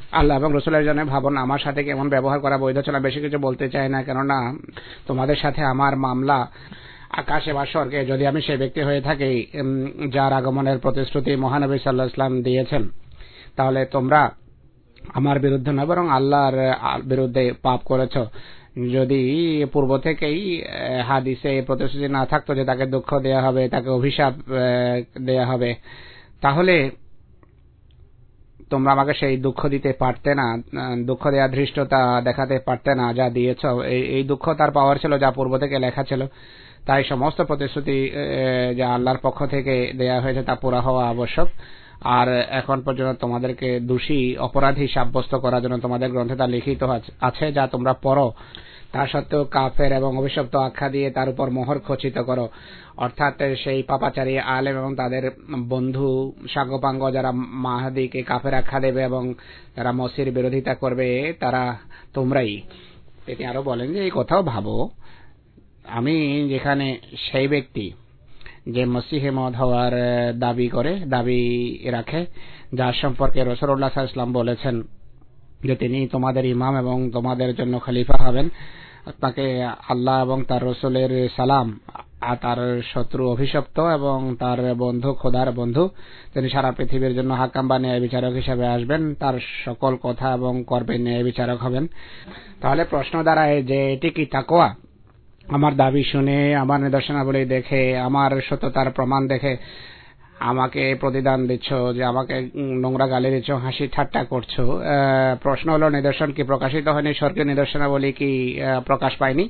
Speaker 3: আল্লাহ এবং রসুলের জন্য ভাবুন আমার সাথে কেমন ব্যবহার করা বৈধ ছিল। বেশি কিছু বলতে চাই না, কেননা তোমাদের সাথে আমার মামলা আকাশে বা স্বর্গে। যদি আমি সেই ব্যক্তি হয়ে থাকি যার আগমনের প্রতিশ্রুতি মহানবী সাল্লাল্লাহু আলাইহি ওয়াসাল্লাম দিয়েছেন, তাহলে তোমরা আমার বিরুদ্ধে নয় বরং আল্লাহর বিরুদ্ধে পাপ করেছ। যদি পূর্ব থেকেই হাদিসে প্রতিশ্রুতি না থাকতো যে তাকে দুঃখ দেয়া হবে, তাকে অভিশাপ দেয়া হবে, তাহলে তোমরা আমাকে সেই দুঃখ দিতে পারতে না, দুঃখ দেওয়ার ধৃষ্টতা দেখাতে পারতে না যা দিয়েছ। এই দুঃখ তার পাওয়ার ছিল যা পূর্ব থেকে লেখা ছিল। তাই সমস্ত প্রতিশ্রুতি যা আল্লাহর পক্ষ থেকে দেয়া হয়েছে তা পুরা হওয়া আবশ্যক। আর এখন পর্যন্ত তোমাদেরকে দোষী অপরাধী সাব্যস্ত করার জন্য তোমাদের গ্রন্থে তা লিখিত আছে, যা তোমরা পড়ো। তা সত্ত্বেও কাফের এবং অভিশপ্ত আখ্যা দিয়ে তার উপর মোহর খচিত করো, অর্থাৎ সেই পাপাচারী আলেম এবং তাদের বন্ধু সাঙ্গপাঙ্গ যারা মাহাদিকে কাফের আখ্যা দেবে এবং যারা মসির বিরোধিতা করবে তারা তোমরাই। তিনি আরো বলেন যে এই কথাও ভাবো, আমি যেখানে সেই ব্যক্তি যে মসিহে মওউদ হওয়ার দাবি করে দাবি রাখে, যার সম্পর্কে রাসূলুল্লাহ সাল্লাল্লাহু আলাইহি ওয়াসাল্লাম বলেছেন যে তিনি তোমাদের ইমাম এবং তোমাদের জন্য খলিফা হবেন, তাকে আল্লাহ এবং তার রাসূলের সালাম। আর তার শত্রু অভিশপ্ত এবং তার বন্ধু খোদার বন্ধু, তিনি সারা পৃথিবীর জন্য হাকাম বা ন্যায় বিচারক হিসেবে আসবেন, তার সকল কথা এবং কর্মে ন্যায় বিচারক হবেন। তাহলে প্রশ্ন দাঁড়ায় যে এটি কি তাকওয়া? আমার দাবি শুনে, আমার নিদর্শনাবলী দেখে, আমার সত্যতার প্রমাণ দেখে আমাকে প্রতিদান দিচ্ছ, যে আমাকে নোংরা গালি দিচ্ছ, হাসি ঠাট্টা করছো। প্রশ্ন হলো নিদর্শন কি প্রকাশিত হয়নি? স্বর্গীয় নিদর্শনাবলী কি প্রকাশ পায়নি?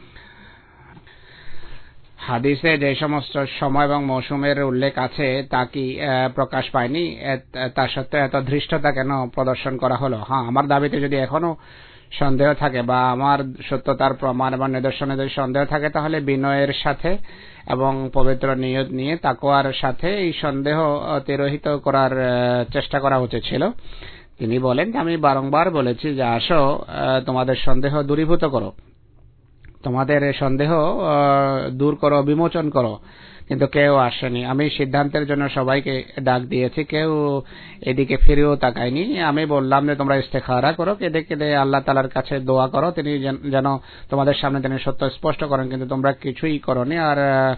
Speaker 3: হাদিসে যে সমস্ত সময় এবং মৌসুমের উল্লেখ আছে তা কি প্রকাশ পায়নি? তার সত্ত্বেও এত ধৃষ্টতা কেন প্রদর্শন করা হলো? হ্যাঁ, আমার দাবিতে যদি এখনো সন্দেহ থাকে বা আমার সত্যতার প্রমাণ এবং নিদর্শনে যদি সন্দেহ থাকে, তাহলে বিনয়ের সাথে এবং পবিত্র নিয়ত নিয়ে তাকওয়ার সাথে এই সন্দেহ তিরোহিত করার চেষ্টা করা উচিত ছিল। তিনি বলেন যে আমি বারংবার বলেছি যে আসো তোমাদের সন্দেহ দূরীভূত করো, তোমাদের সন্দেহ দূর করো, বিমোচন করো, কিন্তু কেউ আসেনি। আমি সিদ্ধান্তের জন্য সবাইকে ডাক দিয়েছি, কেউ এদিকে ফিরেও তাকায়নি। আমি বললাম যে তোমরা ইস্তেখারা করো, কেঁদে কেঁদে আল্লাহ তাআলার কাছে দোয়া করো তিনি যেন তোমাদের সামনে তিনি সত্য স্পষ্ট করেন, কিন্তু তোমরা কিছুই করোনি আর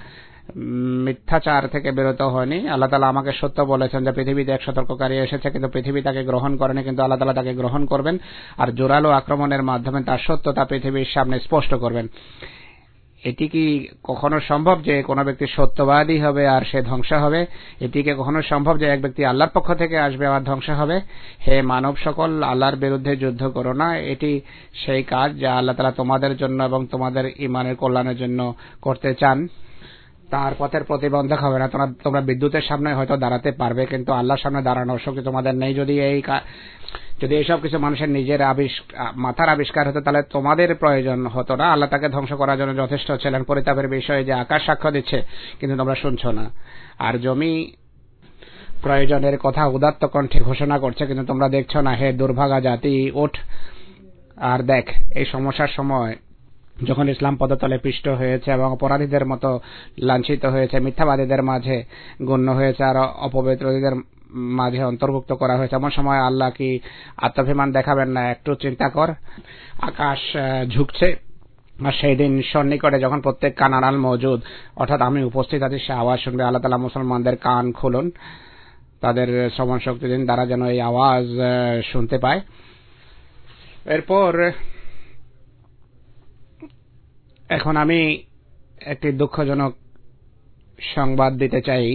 Speaker 3: মিথ্যাচার থেকে বিরত হয়নি। আল্লাহ তাআলা আমাকে সত্য বলেছেন যে পৃথিবীতে এক সতর্ককারী এসেছে, কিন্তু পৃথিবী তাকে গ্রহণ করেনি, কিন্তু আল্লাহ তাআলা তাকে গ্রহণ করবেন আর জোরালো আক্রমণের মাধ্যমে তার সত্যতা পৃথিবীর সামনে স্পষ্ট করবেন। এটি কি কখনো সম্ভব যে কোনো ব্যক্তি সত্যবাদী হবে আর সে ধ্বংস হবে? এটি কি কখনো সম্ভব যে এক ব্যক্তি আল্লাহর পক্ষ থেকে আসবে আর ধ্বংস হবে? হে মানব সকল, আল্লাহর বিরুদ্ধে যুদ্ধ করো না। এটি সেই কাজ যা আল্লাহ তাআলা তোমাদের জন্য এবং তোমাদের ঈমানের কল্যাণের জন্য করতে চান। তার পথের প্রতিবন্ধক হবে না। তোমরা তোমরা বিদ্যুতের সামনে হয়তো দাঁড়াতে পারবে, কিন্তু আল্লাহর সামনে দাঁড়ানোর শক্তি তোমাদের নেই। যদি এই যদি এইসব কিছু মানুষের নিজের মাথার আবিষ্কার হতো, তাহলে তোমাদের প্রয়োজন হতো না। আল্লাহ তাকে ধ্বংস করার জন্য যথেষ্ট ছিলেন। পরিতাপের বিষয়ে যে আকাশ সাক্ষ্য দিচ্ছে, কিন্তু তোমরা শুনছো না। আর জমি প্রয়োজনের কথা উদাত্ত কণ্ঠে ঘোষণা করছে, কিন্তু তোমরা দেখছো না। হে দুর্ভাগা জাতি, ওঠ আর দেখ। এই সমস্যার সময় যখন ইসলাম পদতলে পিষ্ট হয়েছে এবং অপরাধীদের মতো লাঞ্ছিত হয়েছে, মিথ্যাবাদীদের মাঝে গণ্য হয়েছে আর অপবিত্রদের মাঝে অন্তর্ভুক্ত করা হয়েছে, এমন সময় আল্লাহ কি আত্মাভিমান দেখাবেন না? একটু চিন্তা কর। আকাশ ঝুঁকছে আর সেই দিন সন্নিকটে যখন প্রত্যেক কান আড়াল মজুদ, অর্থাৎ আমি উপস্থিত আছি, সে আওয়াজ শুনবে। আল্লাহ তাআলা মুসলমানদের কান খুলুন, তাদের শ্রবণ শক্তি দিন, তারা যেন এই আওয়াজ শুনতে পায়। এরপর এখন আমি একটি দুঃখজনক সংবাদ দিতে চাই।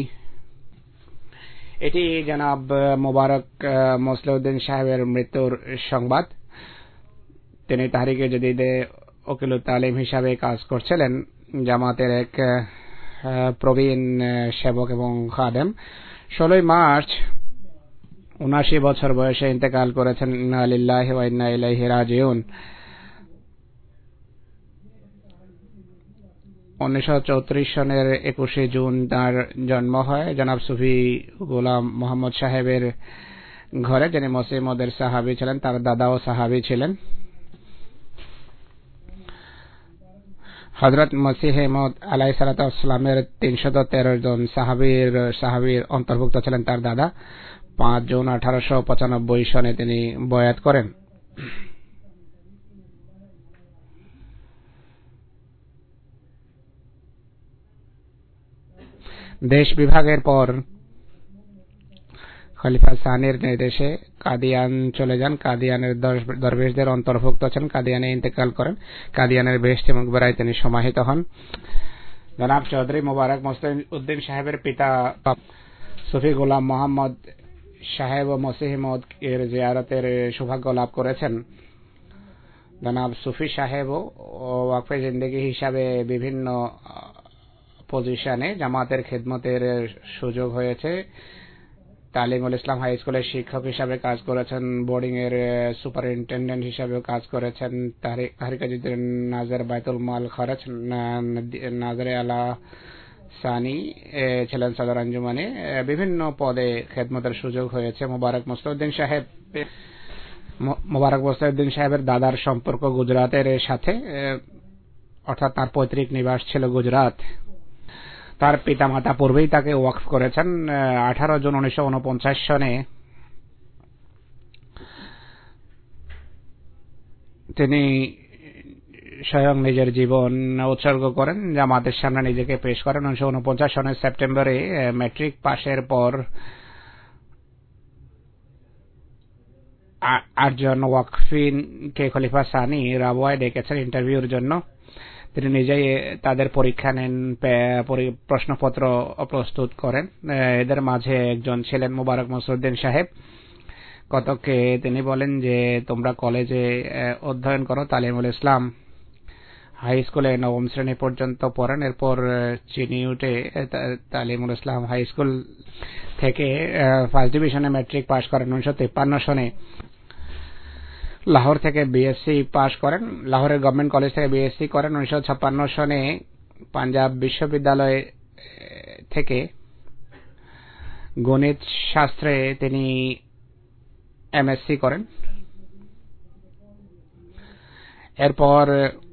Speaker 3: এটি জনাব মোবারক মসলিউদ্দিন সাহেবের মৃত্যুর সংবাদ। তিনি তাহরিকে জদীদে ওকিলুত তালিম হিসাবে কাজ করছিলেন, জামাতের এক প্রবীণ সেবক এবং খাদেম। ষোলোই মার্চ উনাশি বছর বয়সে ইন্তেকাল করেছেন। ইন্না লিল্লাহি ওয়া ইন্না ইলাইহি রাজিউন। উনিশশো চৌত্রিশ সনের একুশে জুন তার জন্ম হয় জনাব সুফি গোলাম মোহাম্মদ সাহেবের ঘরে, যিনি মসিহ মওউদের সাহাবী ছিলেন। তার দাদাও সাহাবী ছিলেন। হযরত মসিহ মওউদ আলাইহিস সালাতু ওয়াস সালামের তিনশত তেরো জন সাহাবীর সাহাবীর অন্তর্ভুক্ত ছিলেন তার দাদা। পাঁচ জুন আঠারোশো পঁচানব্বই সনে তিনি বয়াত করেন। দেশ বিভাগের পর খলিফা সানির নির্দেশে কাদিয়ান চলে যান। কাদিয়ানের দরবেশদের অন্তর্ভুক্ত ছিলেন। কাদিয়ানে ইন্তেকাল করেন। কাদিয়ানের বেহেশতে মকবরায় তিনি সমাহিত হন। জনাব চৌধুরী মুবারক মুসলিউদ্দিন সাহেবের পিতা সুফি গোলাম মোহাম্মদ সাহেব ও মসিহ মওদ এর জিয়ারতের সৌভাগ্য লাভ করেছেন। জনাব সুফি সাহেব ও ওয়াকফে জিন্দেগি হিসাবে বিভিন্ন পজিশনে জামাতের খেদমতের সুযোগ হয়েছে। তালিমুল ইসলাম হাই স্কুলের শিক্ষক হিসাবে কাজ করেছেন। বোর্ডিং এর সুপারিনটেন্ডেন্ট হিসাবেও কাজ করেছেন। তাহরিকাজুদ্দিন নাজের বাইতুল মাল খরচ নাজরে আলা সানি ছিলেন সদর আঞ্জুমানে। বিভিন্ন পদে খেদমতের সুযোগ হয়েছে। মুবারক মুসলিউদ্দিন সাহেব মুবারক মুসলিউদ্দিন সাহেবের দাদার সম্পর্ক গুজরাটের সাথে, অর্থাৎ তার পৈতৃক নিবাস ছিল গুজরাট। তার পিতামাতা পূর্বেই তাকে ওয়াকফ করেছেন। আঠারো জুন উনিশশো উনপঞ্চাশ সনে তিনি স্বয়ং নিজের জীবন উৎসর্গ করেন, জামাতের সামনে নিজেকে পেশ করেন। উনিশশো উনপঞ্চাশ সনের সেপ্টেম্বরে ম্যাট্রিক পাশের পর আটজন ওয়াকফিনকে খলিফা সানি রাবওয়ায় ডেকেছেন ইন্টারভিউর জন্য। তিনি নিজেই তাদের পরীক্ষা নেন, প্রশ্নপত্র প্রস্তুত করেন। এদের মাঝে একজন ছিলেন মুবারক মুসলিউদ্দিন সাহেব। কতককে তিনি বলেন যে তোমরা কলেজে অধ্যয়ন করো, তালিমুল ইসলাম হাই স্কুলে নবম শ্রেণী পর্যন্ত পড়েন। এরপর চিনিউটে তালিমুল ইসলাম হাই স্কুল থেকে ফার্স্ট ডিভিশনে ম্যাট্রিক পাশ করেন। উনিশশো তিপ্পান্ন সনে লাহোর থেকে বিএসসি পাশ করেন। লাহোরের গভর্নমেন্ট কলেজ থেকে বিএসসি করেন। উনিশশো ছাপ্পান্ন সনে পাঞ্জাব বিশ্ববিদ্যালয় থেকে গণিত শাস্ত্রে তিনি এমএসসি করেন। এরপর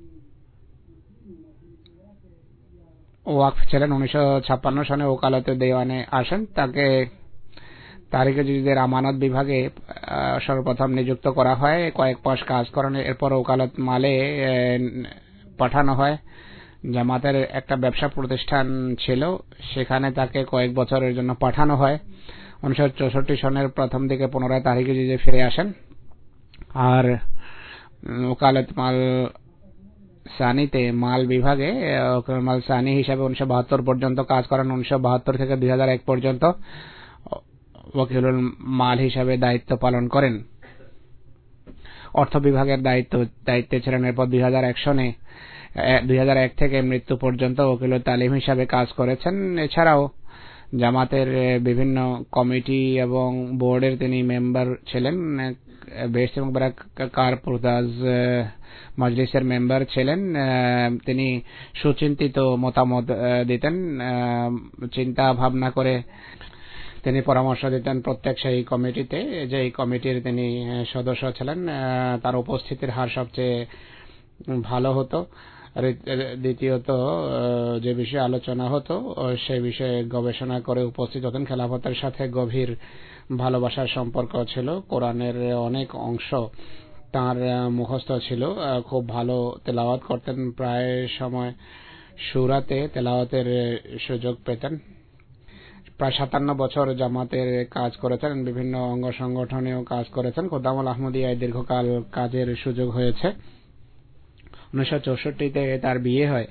Speaker 3: ওয়াকফ ছিলেন। উনিশশো ছাপ্পান্ন সনে ওকালতে দেওয়ানে আসেন। তাকে তারিখ-ই-জদীদের আমানত বিভাগে সর্বপ্রথম নিযুক্ত করা হয়। কয়েক মাস কাজ করেন। এরপর ওকালত মালে পাঠানো হয়। জামাতের একটা ব্যবসা প্রতিষ্ঠান ছিল, সেখানে তাকে কয়েক বছরের জন্য পাঠানো হয়। উনিশশো চৌষট্টি সনের প্রথম দিকে পুনরায় তারিখ-ই-জদীদে ফিরে আসেন। আর ওকালত মাল সানিতে মাল বিভাগে মাল সানি হিসাবে উনিশশো বাহাত্তর পর্যন্ত কাজ করেন। উনিশশো বাহাত্তর থেকে দুই হাজার এক পর্যন্ত ওয়াকিলুল মাল হিসাবে দায়িত্ব পালন করেন। অর্থ বিভাগের দায়িত্ব দায়িত্বে ছিলেন। এরপর দুই হাজার এক সনে দুই হাজার এক থেকে মৃত্যু পর্যন্ত ওয়াকিলুল তালিম হিসাবে কাজ করেছেন। এছাড়াও জামাতের বিভিন্ন কমিটি এবং বোর্ডের তিনি মেম্বার ছিলেন। বেহেশতে মকবরার পুরতাজ মজলিসের মেম্বার ছিলেন। তিনি সুচিন্তিত মতামত দিতেন, চিন্তা ভাবনা করে তিনি পরামর্শ দিতেন প্রত্যেক সেই কমিটিতে। যে কমিটির তিনি সদস্য ছিলেন, তার উপস্থিতির হার সবচেয়ে ভালো হতো। দ্বিতীয়ত যে বিষয়ে আলোচনা হতো সেই বিষয়ে গবেষণা করে উপস্থিত হতেন। খেলাফতের সাথে গভীর ভালোবাসার সম্পর্ক ছিল। কোরআনের অনেক অংশ তার মুখস্থ ছিল। খুব ভালো তেলাওয়াত করতেন। প্রায় সময় সূরাতে তেলাওয়াতের সুযোগ পেতেন। প্রায় সাতান্ন বছর জামাতের কাজ করেছেন। বিভিন্ন অঙ্গ সংগঠনেও কাজ করেছেন। খোদামুল আহমদিয়ায় দীর্ঘকাল কাজের সুযোগ হয়েছে। উনিশশো চৌষট্টিতে তার বিয়ে হয়।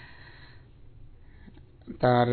Speaker 3: তার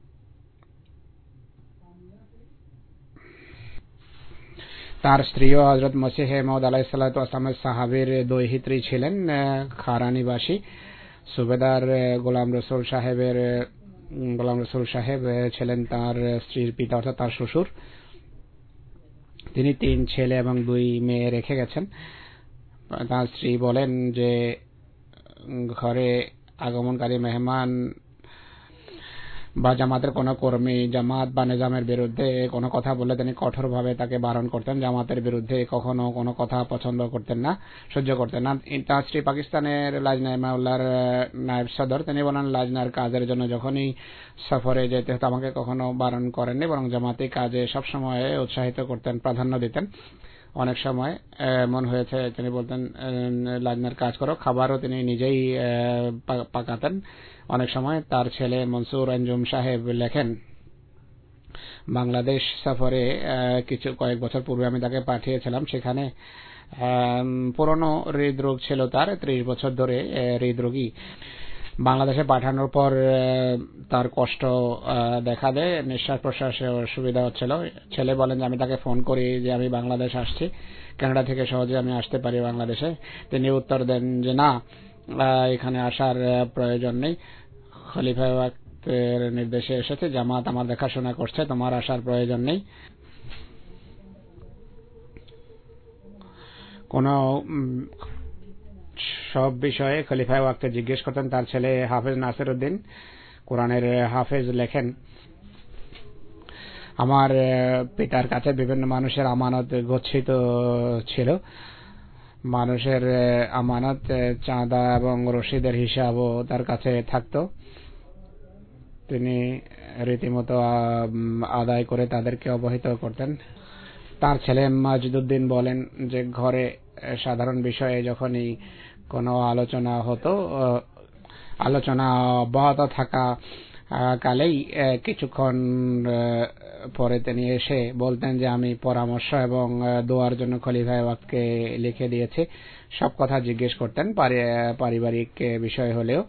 Speaker 3: তার স্ত্রীও হযরত মসিহ মওউদ আলাইহিস সালাতু ওয়াস সালামের সাহাবীর দৈহিত্রী ছিলেন। খারা নিবাসী সুবেদার গোলাম রসুল সাহেবের গোলাম রসুল সাহেব ছিলেন তার স্ত্রীর পিতা, অর্থাৎ তার শ্বশুর। তিনি তিন ছেলে এবং দুই মেয়ে রেখে গেছেন। তার স্ত্রী বলেন যে ঘরে আগমনকারী মেহমান বা জামাতের কোনো কর্মী জামাত বা নিজামের বিরুদ্ধে কোনো কথা বললে তিনি কঠোরভাবে তাকে বারণ করতেন। জামাতের বিরুদ্ধে কখনো কোনো কথা পছন্দ করতেন না, সহ্য করতেন না। শ্রী পাকিস্তানের লাজনায় মাওলার নায়েব সদর, তিনি বলেন লাজনার কাজের জন্য যখনই সফরে যেতে হতো আমাকে কখনো বারণ করেননি, বরং জামাতি কাজে সবসময় উৎসাহিত করতেন, প্রাধান্য দিতেন। অনেক সময় মন হয়েছে তিনি বলতেন লাজনার কাজ করো, খাবারও তিনি নিজেই পাকাতেন। অনেক সময় তার ছেলে মনসুর আঞ্জুম সাহেব লেখেন, বাংলাদেশ সফরে কিছু কয়েক বছর পূর্বে আমি তাকে পাঠিয়েছিলাম, সেখানে পুরনো হৃদরোগ ছিল তার, ত্রিশ বছর ধরে হৃদরোগী। বাংলাদেশে পাঠানোর পর তার কষ্ট দেখা দেয়, নিঃশ্বাস প্রশ্বাসে অসুবিধা হচ্ছিল। ছেলে বলেন যে আমি তাকে ফোন করি যে আমি বাংলাদেশ আসছি, কানাডা থেকে সহজে আমি আসতে পারি বাংলাদেশে। তিনি উত্তর দেন যে না, এখানে আসার প্রয়োজন নেই, খলিফা ওয়াক্তের নির্দেশে এসেছে, জামাত আমার দেখাশোনা করছে, তোমার আসার প্রয়োজন নেই। কোন সব বিষয়ে খলিফা ওয়াক্তে জিজ্ঞেস করতেন। তার ছেলে হাফেজ নাসির উদ্দিন, কোরআনের হাফেজ, লেখেন, আমার পিতার কাছে বিভিন্ন মানুষের আমানত গচ্ছিত ছিল। মানুষের আমানত, চাঁদা এবং রসিদের হিসাবও তার কাছে থাকত। তিনি রীতিমতো আদায় করে তাদেরকে অবহিত করতেন। তার ছেলে মাজিদুদ্দিন বলেন যে ঘরে সাধারণ বিষয়ে যখনই কোনো আলোচনা হতো, আলোচনা অব্যাহত থাকা কালেই কিছুক্ষণ পরে তিনি এসে বলতেন যে আমি পরামর্শ এবং দোয়ার জন্য খলিফা ওয়াক্তকে লিখে দিয়েছি। সব কথা জিজ্ঞেস করতেন, পারিবারিক বিষয় হলেও।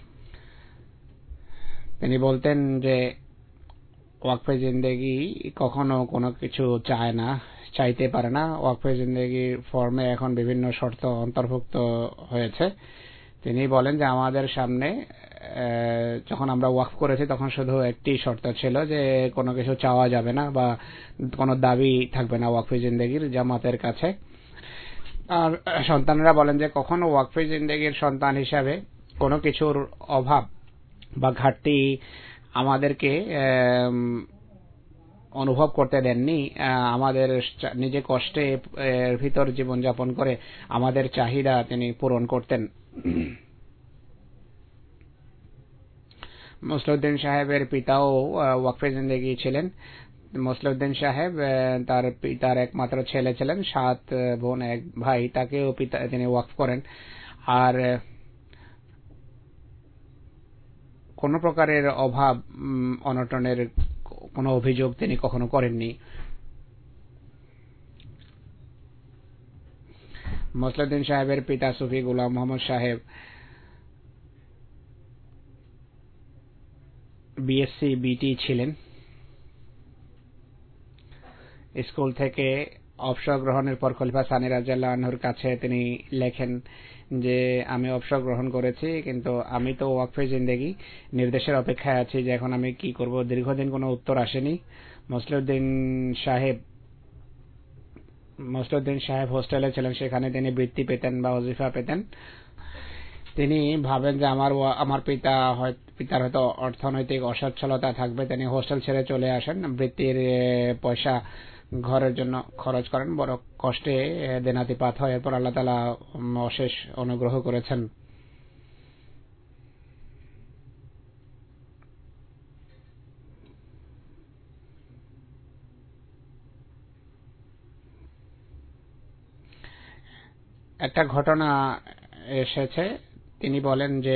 Speaker 3: তিনি বলতেন যে ওয়াকফে জিন্দেগি কখনো কোনো কিছু চায় না, চাইতে পারে না। ওয়াকফে জিন্দেগির ফর্মে এখন বিভিন্ন শর্ত অন্তর্ভুক্ত হয়েছে। তিনি বলেন যে আমাদের সামনে যখন আমরা ওয়াকফ করেছি তখন শুধু একটি শর্ত ছিল যে কোনো কিছু চাওয়া যাবে না বা কোনো দাবি থাকবে না ওয়াকফে জিন্দেগির জামাতের কাছে। আর সন্তানরা বলেন যে কখনো ওয়াকফে জিন্দেগির সন্তান হিসাবে কোনো কিছুর অভাব বা ঘাটতি আমাদেরকে অনুভব করতে দেননি। আমাদের নিজে কষ্টে ভিতর জীবনযাপন করে আমাদের চাহিদা তিনি পূরণ করতেন। মুসলিউদ্দিন সাহেবের পিতাও ওয়াকফে জিন্দেগি ছিলেন। মুসলিউদ্দিন সাহেব তার পিতার একমাত্র ছেলে ছিলেন, সাত বোন এক ভাই, তাকেও পিতা তিনি ওয়াকফ করেন। আর কোন প্রকারের অভাব অনটনের কোনো অভিযোগ তিনি কখনো করেননি। মুসলিউদ্দিন সাহেবের পিতা সুফি গোলাম মোহাম্মদ সাহেব বিএসসি বিটি ছিলেন। স্কুল থেকে অবসর গ্রহণের পর খলিফা সানি রাদিয়াল্লাহু আনহুর কাছে তিনি লেখেন যে আমি অবসর গ্রহণ করেছি, কিন্তু আমি তো ওয়াকফে জিন্দেগি নির্দেশের অপেক্ষায় আছি যে এখন আমি কি করব। দীর্ঘদিন কোনো উত্তর আসেনি। মুসলিউদ্দিন সাহেব মুসলিউদ্দিন সাহেব হোস্টেলে ছিলেন, সেখানে তিনি বৃত্তি পেতেন বা ওজিফা পেতেন। তিনি ভাবেন যে আমার আমার পিতা পিতার হয়তো অর্থনৈতিক অসচ্ছলতা থাকবে, তিনি হোস্টেল ছেড়ে চলে আসেন, বৃত্তির পয়সা ঘরের জন্য খরচ করেন, বড় কষ্টে দেনাতিপাত হয়। এরপর আল্লাহ তাআলা অশেষ অনুগ্রহ করেছেন। একটা ঘটনা এসেছে, তিনি বলেন যে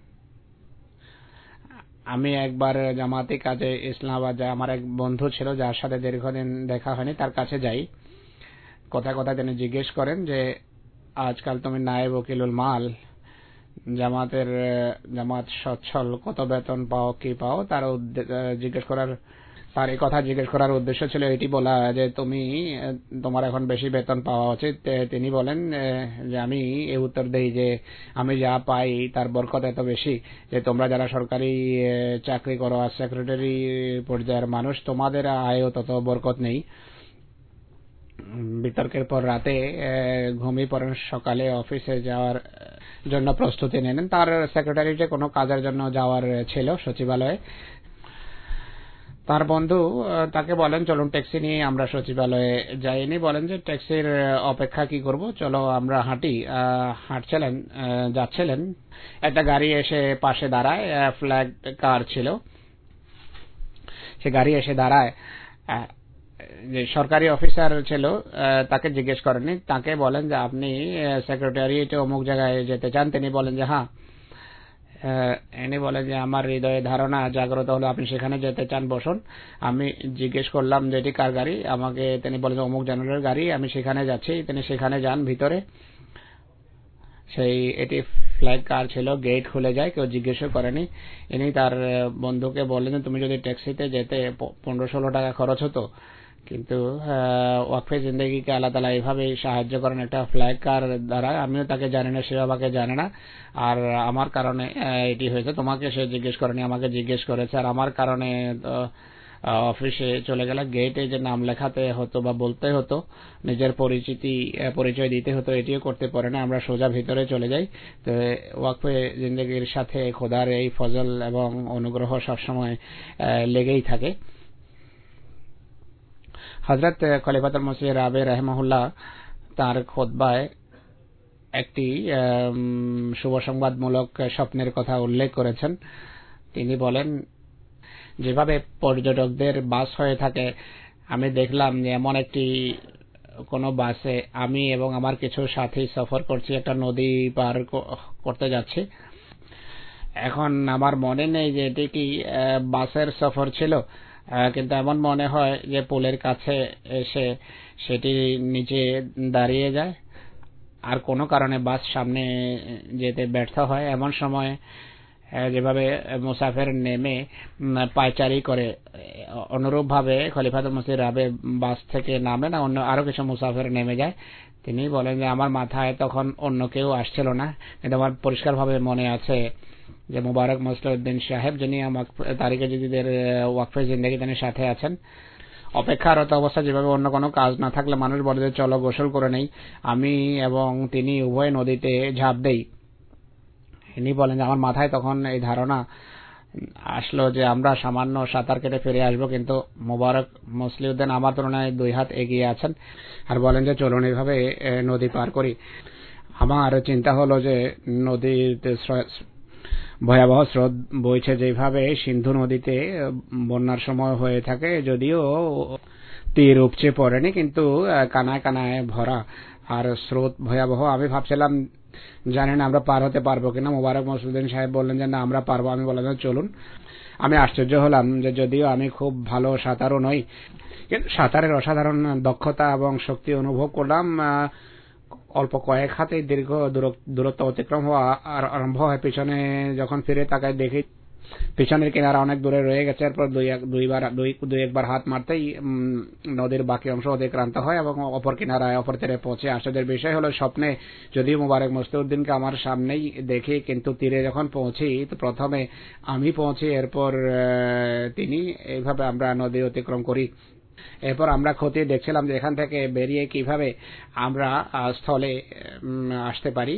Speaker 3: আমি একবার জামাতি কাজে ইসলামাবাদে আমার এক বন্ধু ছিল যার সাথে দীর্ঘদিন দেখা হয়নি, তার কাছে যাই। কথা কথা তিনি জিজ্ঞেস করেন যে আজকাল তুমি নায়েব ওকিলুল মাল, জামাতের জামাত সচ্ছল, কত বেতন পাও, কি পাও। তার জিজ্ঞেস করার তার এই কথা জিজ্ঞেস করার উদ্দেশ্য ছিল এটি বলা যে তুমি তোমার এখন বেশি বেতন পাওয়া উচিত। তিনি বলেন যে আমি এই উত্তর দেই যে আমি যা পাই তার বরকত এত বেশি যে তোমরা যারা সরকারি চাকরি করো আর সেক্রেটারি পর্যায়ের মানুষ, তোমাদের আয়ও তত বরকত নেই। বিতর্কের পর রাতে ঘুমিয়ে পড়েন, সকালে অফিসে যাওয়ার জন্য প্রস্তুতি নেন। তার সেক্রেটারিতে কোনো কাজের জন্য যাওয়ার ছিল সচিবালয়ে। তার বন্ধু তাকে বলেন চলুন ট্যাক্সি নিয়ে আমরা সচিবালয়ে যাইনি, বলেন যে ট্যাক্সির অপেক্ষা কি করব, চলো আমরা হাঁটি। হাঁটছিলেন যাচ্ছিলেন, একটা গাড়ি এসে পাশে দাঁড়ায়, ফ্ল্যাগ কার ছিল, সে গাড়ি এসে দাঁড়ায়। যে সরকারি অফিসার ছিল তাকে জিজ্ঞেস করেনি, তাকে বলেন যে আপনি সেক্রেটারিয়েটে অমুক জায়গায় যেতে চান? তিনি বলেন যে হ্যাঁ। এনে বলে যে আমার হৃদয়ে ধারণা জাগ্রত হলো আপনি সেখানে যেতে চান, বসুন। আমি জিজ্ঞেস করলাম যে এটি কার গাড়ি, আমাকে তিনি বলেন অমুক জনের গাড়ি, আমি সেখানে যাচ্ছি। তিনি সেখানে যান ভিতরে, সেই এটি ফ্ল্যাগ কার ছিল, গেট খুলে যায়, কেউ জিজ্ঞেসও করেনি। ইনি তার বন্ধুকে বললেন তুমি যদি ট্যাক্সিতে যেতে পনেরো ষোলো টাকা খরচ হতো, কিন্তু ওয়াকফে জিন্দেগিকে আল্লাহ তাআলা এইভাবেই সাহায্য করেন একটা ফ্ল্যাগ কার দ্বারা। আমিও তাকে জানি না, সেও আমাকে জানে না, আর আমার কারণে এটি হয়েছে। তোমাকে সে জিজ্ঞেস করেনি, আমাকে জিজ্ঞেস করেছে, আর আমার কারণে অফিসে চলে গেলে গেটে যে নাম লেখাতে হতো বা বলতে হতো, নিজের পরিচিতি পরিচয় দিতে হতো, এটিও করতে পারে না, আমরা সোজা ভিতরে চলে যাই। তো ওয়াকফে জিন্দেগির সাথে খোদার এই ফজল এবং অনুগ্রহ সবসময় লেগেই থাকে। হযরত খলিফাতুল মসিহ রাবে রাহিমাহুল্লাহ তার খুতবায় একটি শুভ সংবাদমূলক স্বপ্নের কথা উল্লেখ করেছেন। তিনি বলেন যেভাবে পর্যটকদের বাস হয়ে থাকে, আমি দেখলাম যে এমন একটি কোন বাসে আমি এবং আমার কিছু সাথী সফর করছি, একটা নদী পার করতে যাচ্ছি। এখন আমার মনে নেই যে এটি কি বাসের সফর ছিল, কিন্তু এমন মনে হয় যে পুলের কাছে এসে সেটি নিচে দাঁড়িয়ে যায়, আর কোনো কারণে বাস সামনে যেতে ব্যর্থ হয়। এমন সময় যেভাবে মুসাফির নেমে পায়চারি করে, অনুরূপ ভাবে খলিফাতুল মসিহ রাবে বাস থেকে নামে না, অন্য আরো কিছু মুসাফির নেমে যায়। তিনি বলেন যে আমার মাথায় তখন অন্য কেউ আসছিল না, কিন্তু আমার পরিষ্কার ভাবে মনে আছে যে মুবারক মসলিউদ্দিন সাহেব, যিনি আমার তারিখে জাদিদের ওয়াকফে জিন্দেগি তিনি সাথে আছেন। অপেক্ষারত অবস্থা, যেভাবে অন্য কোনো কাজ না থাকলে মানুষ বলে যে চলো গোসল করে নেই, আমি এবং তিনি উভয় নদীতে ঝাঁপ দেই। ইনি বলেন যে আমার মাথায় তখন এই ধারণা আসলো যে আমরা সামান্য সাঁতার কেটে ফিরে আসবো, কিন্তু মুবারক মসলিউদ্দিন আমার তুলনায় দুই হাত এগিয়ে আছেন আর বলেন যে চলুন এইভাবে নদী পার করি। আমার চিন্তা হলো যে নদীতে ভয়াবহ স্রোত বইছে, যেভাবে সিন্ধু নদীতে বন্যার সময় হয়ে থাকে, যদিও তীর উপচে পড়েনি কিন্তু কানায় কানায় ভরা আর স্রোত ভয়াবহ। আমি ভাবছিলাম জানি না আমরা পার হতে পারবো কিনা। মুবারক মসলিউদ্দিন সাহেব বললেন যে না আমরা পারবো। আমি বললাম চলুন। আমি আশ্চর্য হলাম যে যদিও আমি খুব ভালো সাঁতারও নই, কিন্তু সাঁতারের অসাধারণ দক্ষতা এবং শক্তি অনুভব করলাম। অল্প কয়েক হাতে দীর্ঘ দূরত্ব অতিক্রম হওয়া আর আরম্ভ হয়। পিছনে যখন ফিরে তাকাই দেখি পিছনের কিনারা অনেক দূরে রয়ে গেছে। এরপর দুই দুইবার দুই একবার হাত মারতেই নদীর বাকি অংশ অতিক্রান্ত হয় এবং অপর কিনারায় অপর তীরে পৌঁছে। আশ্চর্যের বিষয় হলো স্বপ্নে যদিও মুবারক মসলিউদ্দিনকে আমার সামনেই দেখি, কিন্তু তীরে যখন পৌঁছি তো প্রথমে আমি পৌঁছি, এরপর তিনি। এইভাবে আমরা নদী অতিক্রম করি। এরপর আমরা খতিয়ে দেখছিলাম যে এখান থেকে বেরিয়ে কিভাবে আমরা স্থলে আসতে পারি।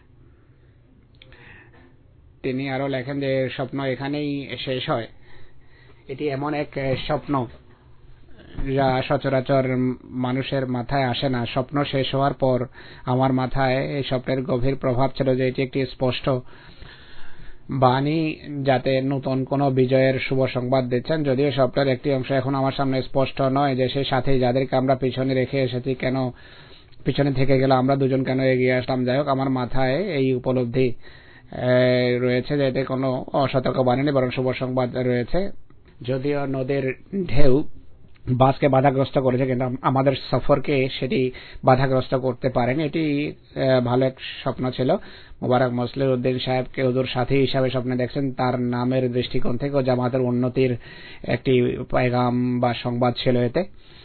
Speaker 3: তিনি আরো লেখেন যে স্বপ্ন এখানেই শেষ হয়। এটি এমন এক স্বপ্ন যা সচরাচর মানুষের মাথায় আসে না। স্বপ্ন শেষ হওয়ার পর আমার মাথায় এই স্বপ্নের গভীর প্রভাব ছিল যে এটি একটি স্পষ্ট বাণী, যাতে নতুন কোন বিজয়ের শুভ সংবাদ দিচ্ছেন। যদিও স্বপ্নের একটি অংশ এখন আমার সামনে স্পষ্ট নয়, যে সেই সাথে যাদেরকে আমরা পিছনে রেখে এসেছি কেন পিছনে থেকে গেল, আমরা দুজন কেন এগিয়ে আসলাম। যাই হোক, আমার মাথায় এই উপলব্ধি রয়েছে যে এতে কোনো অসতর্ক বাণী নেই, বরং শুভ সংবাদ রয়েছে। যদিও নদীর ঢেউ বাসকে বাধাগ্রস্ত করেছে, কিন্তু আমাদের সফরকে সেটি বাধাগ্রস্ত করতে পারেনি। এটি ভালো এক স্বপ্ন ছিল। মুবারক মসলিউদ্দিন সাহেবকে হুজুর সাথী হিসাবে স্বপ্নে দেখছেন, তার নামের দৃষ্টিকোণ থেকে জামাতের উন্নতির একটি পয়গাম বা সংবাদ ছিল এতে।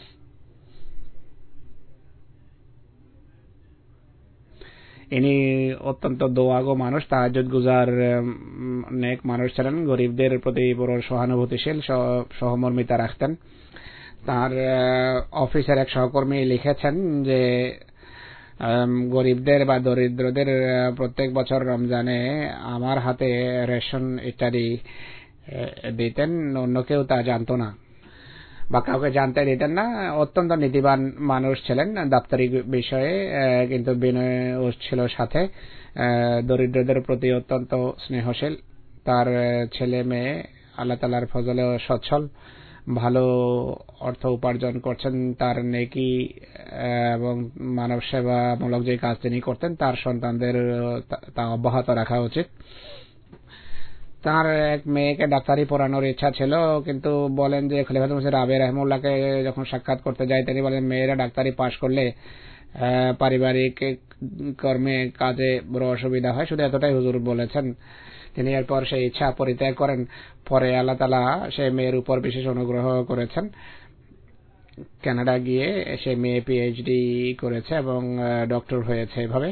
Speaker 3: ইনি অত্যন্ত দোয়াগো মানুষ, তাহাজ্জুদ গুজার নেক মানুষ ছিলেন, গরিবদের প্রতি বড় সহানুভূতিশীল, সহমর্মিতা রাখতেন। তার অফিসের এক সহকর্মী লিখেছেন যে গরিবদের বা দরিদ্রদের প্রত্যেক বছর রমজানে আমার হাতে রেশন ইত্যাদি দিতেন, অন্য কেউ তা জানত না। বা কাউকে জানতে দিতেন না। অত্যন্ত নীতিবান মানুষ ছিলেন দাপ্তরিক বিষয়ে, কিন্তু বিনয় ছিল সাথে। দরিদ্রদের প্রতি অত্যন্ত স্নেহশীল। তার ছেলে মেয়ে আল্লাহ তাআলার ফজলে সচ্ছল, ভালো অর্থ উপার্জন করছেন। তার নেকি এবং মানব সেবামূলক যে কাজ তিনি করতেন তার সন্তানদের তা অব্যাহত রাখা উচিত। তার এক মেয়েকে ডাক্তারি পড়ানোর ইচ্ছা ছিল, কিন্তু বলেন যে খলিফাতুল মসিহ রাবি রাহিমাহুল্লাহকে যখন সাক্ষাৎ করতে যায় তিনি বলেন মেয়েরা ডাক্তারি পাশ করলে পারিবারিক কর্মে কাজে বড় অসুবিধা হয়, শুধু এতটাই হুজুর বলেছেন। তিনি এরপর সেই ইচ্ছা পরিত্যাগ করেন। পরে আল্লাহ তাআলা সেই মেয়ের উপর বিশেষ অনুগ্রহ করেছেন। কানাডা গিয়ে সেই মেয়ে পিএইচডি করেছে এবং ডক্টর হয়েছে। এভাবে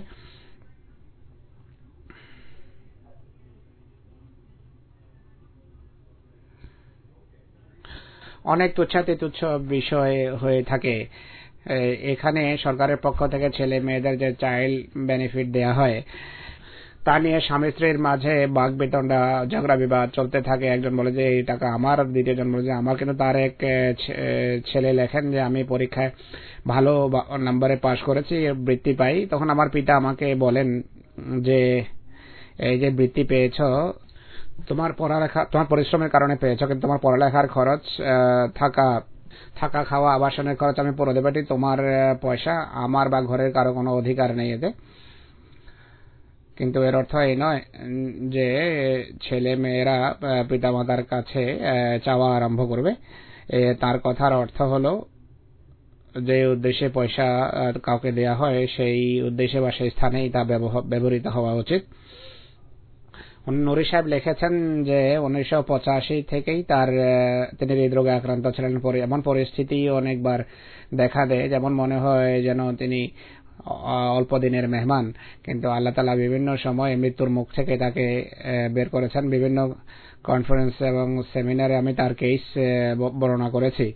Speaker 3: অনেক তুচ্ছাতি তুচ্ছ বিষয় হয়ে থাকে। এখানে সরকারের পক্ষ থেকে ছেলে মেয়েদের যে চাইল্ড বেনিফিট দেয়া হয় তা নিয়ে স্বামী স্ত্রীর মাঝে বাক বিতণ্ডা, ঝগড়া বিবাদ চলতে থাকে। একজন বলে যে এই টাকা আমার, দ্বিতীয়জন বলে যে আমার। কিন্তু তার এক ছেলে লেখেন যে আমি পরীক্ষায় ভালো নম্বরে পাশ করেছি, বৃত্তি পাই। তখন আমার পিতা আমাকে বলেন যে এই যে বৃত্তি পেয়েছ তোমার পড়ালেখা, তোমার পরিশ্রমের কারণে পেয়েছ, কিন্তু তোমার পড়ালেখার খরচ, থাকা থাকা খাওয়া আবাসনের খরচ আমি পুরো দেব, এটি তোমার পয়সা, আমার বা ঘরের কারো কোনো অধিকার নেই এতে। কিন্তু এর অর্থ এই নয় যে ছেলে মেয়েরা পিতামাতার কাছে চাওয়া আরম্ভ করবে। তার কথার অর্থ হলো যে উদ্দেশ্যে পয়সা কাউকে দেয়া হয় সেই উদ্দেশ্যে বা সেই স্থানেই তা ব্যবহৃত হওয়া উচিত। নুরি সাহেব লিখেছেন যে উনিশশো পঁচাশি থেকেই তার তিনি হৃদরোগে আক্রান্ত ছিলেন। এমন পরিস্থিতি অনেকবার দেখা দেয় যেমন মনে হয় যেন তিনি অল্প দিনের মেহমান, কিন্তু আল্লাহ তাআলা বিভিন্ন সময় মৃত্যুর মুখ থেকে তাকে বের করেছেন। বিভিন্ন কনফারেন্স এবং সেমিনারে আমি তার কেস বর্ণনা করেছি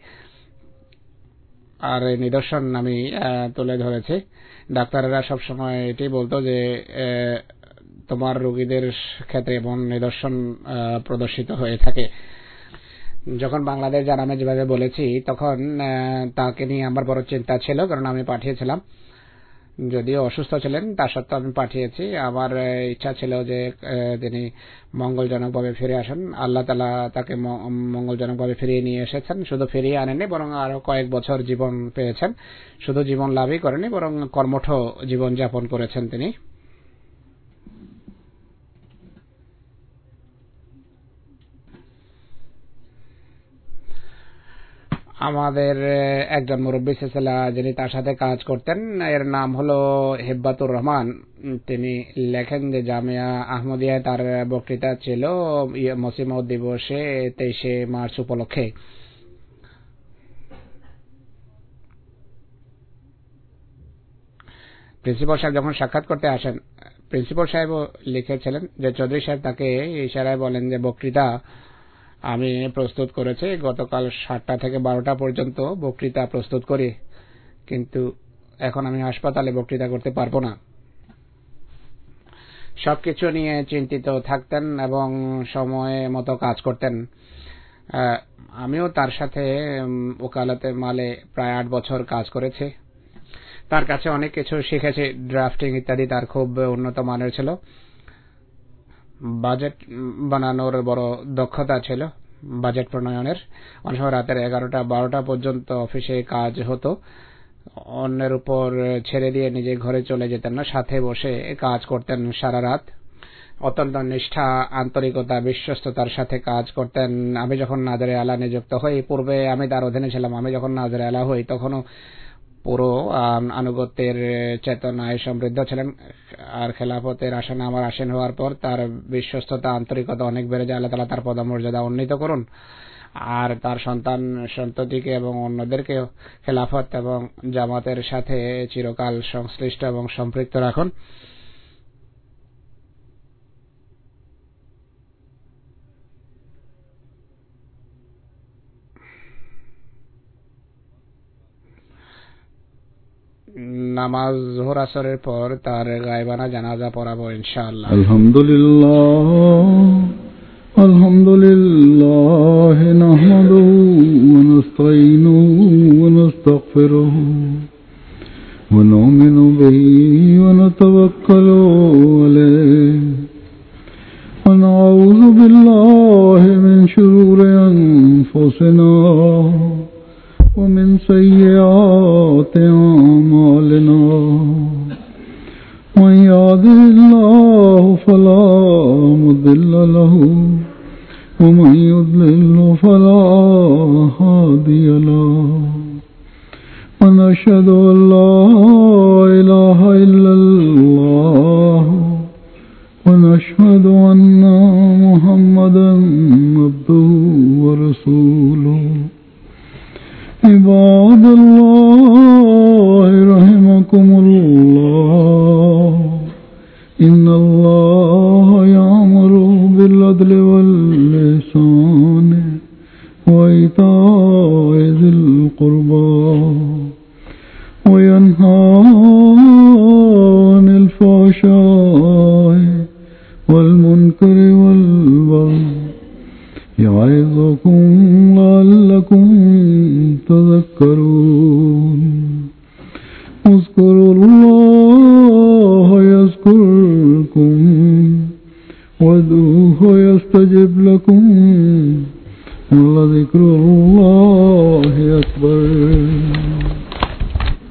Speaker 3: আর নিদর্শন আমি তুলে ধরেছি। ডাক্তাররা সবসময় এটি বলতো যে তোমার রোগীদের ক্ষেত্রে এমন নিদর্শন প্রদর্শিত হয়ে থাকে। যখন বাংলাদেশ যান আমি যেভাবে বলেছি তখন তাকে নিয়ে আমার বড় চিন্তা ছিল, কারণ আমি পাঠিয়েছিলাম, যদিও অসুস্থ ছিলেন তা সত্ত্বেও আমি পাঠিয়েছি। আমার ইচ্ছা ছিল যে তিনি মঙ্গলজনকভাবে ফিরে আসেন। আল্লাহ তাআলা তাকে মঙ্গলজনকভাবে ফিরিয়ে নিয়ে এসেছেন। শুধু ফিরিয়ে আনেননি, বরং আরো কয়েক বছর জীবন পেয়েছেন। শুধু জীবন লাভই করেনি, বরং কর্মঠ জীবন যাপন করেছেন তিনি। আমাদের একজন মুরব্বী সিলসিলা যিনি তার সাথে কাজ করতেন, এর নাম হলো হিব্বাতুর রহমান। তিনি লেখেন যে জামিয়া আহমদিয়ায় তার বক্তৃতা ছিল মসিহ মউদ দিবসে তেইশে মার্চ উপলক্ষে। প্রিন্সিপাল সাহেব যখন সাক্ষাৎ করতে আসেন, প্রিন্সিপাল সাহেবও লিখেছিলেন যে চৌধুরী সাহেব তাকে ইশারায় বলেন যে বক্তৃতা আমি প্রস্তুত করেছি, গতকাল সাতটা থেকে বারোটা পর্যন্ত বক্তৃতা প্রস্তুত করি, কিন্তু এখন আমি হাসপাতালে বক্তৃতা করতে পারবো না। সবকিছু নিয়ে চিন্তিত থাকতেন এবং সময় মতো কাজ করতেন। আমিও তার সাথে ওকালতে মালে প্রায় আট বছর কাজ করেছি। তার কাছে অনেক কিছু শিখেছি। ড্রাফটিং ইত্যাদি তার খুব উন্নত মানের ছিল। বাজেট বানানোর বড় দক্ষতা ছিল, বাজেট প্রণয়নের। অনেক সময় রাতের এগারোটা বারোটা পর্যন্ত অফিসে কাজ হতো, অন্যের উপর ছেড়ে দিয়ে নিজে ঘরে চলে যেতেন না, সাথে বসে কাজ করতেন সারা রাত। অত্যন্ত নিষ্ঠা, আন্তরিকতা, বিশ্বস্ততার সাথে কাজ করতেন। আমি যখন নাজরে আলা নিযুক্ত হই, পূর্বে আমি তার অধীনে ছিলাম, আমি যখন নাজরে আলা হই তখনও পুরো আনুগত্যের চেতনায় সমৃদ্ধ ছিলেন। আর খেলাফতের আসনে আমার আসীন হওয়ার পর তার বিশ্বস্ততা, আন্তরিকতা অনেক বেড়ে যায়। আল্লাহ তাআলা তার পদমর্যাদা উন্নীত করুন আর তার সন্তান সন্ততিকে এবং অন্যদেরকে খেলাফত এবং জামাতের সাথে চিরকাল সংশ্লিষ্ট এবং সম্পৃক্ত রাখুন। নামাজ যোহর আসরের পর তার গায়বানা জানাজা পড়াবো ইনশাআল্লাহ।
Speaker 2: আলহামদুলিল্লাহ আলহামদুলিল্লাহ নাহমাদুহু ওয়া নাস্তাঈনুহু بالله من شرور أنفسنا ومن سيئات أعمالنا من يهده الله فلا مضل له ومن يضلل فلا هادي له ونشهد أن لا إله إلا الله ونشهد أن محمدا عبده ورسوله عباد الله رحمكم الله إن الله يأمر بالعدل والإحسان وإيتاء ذي القربى وينهى عن الفحشاء والمنكر والبغي يعظكم لعلكم تذكرون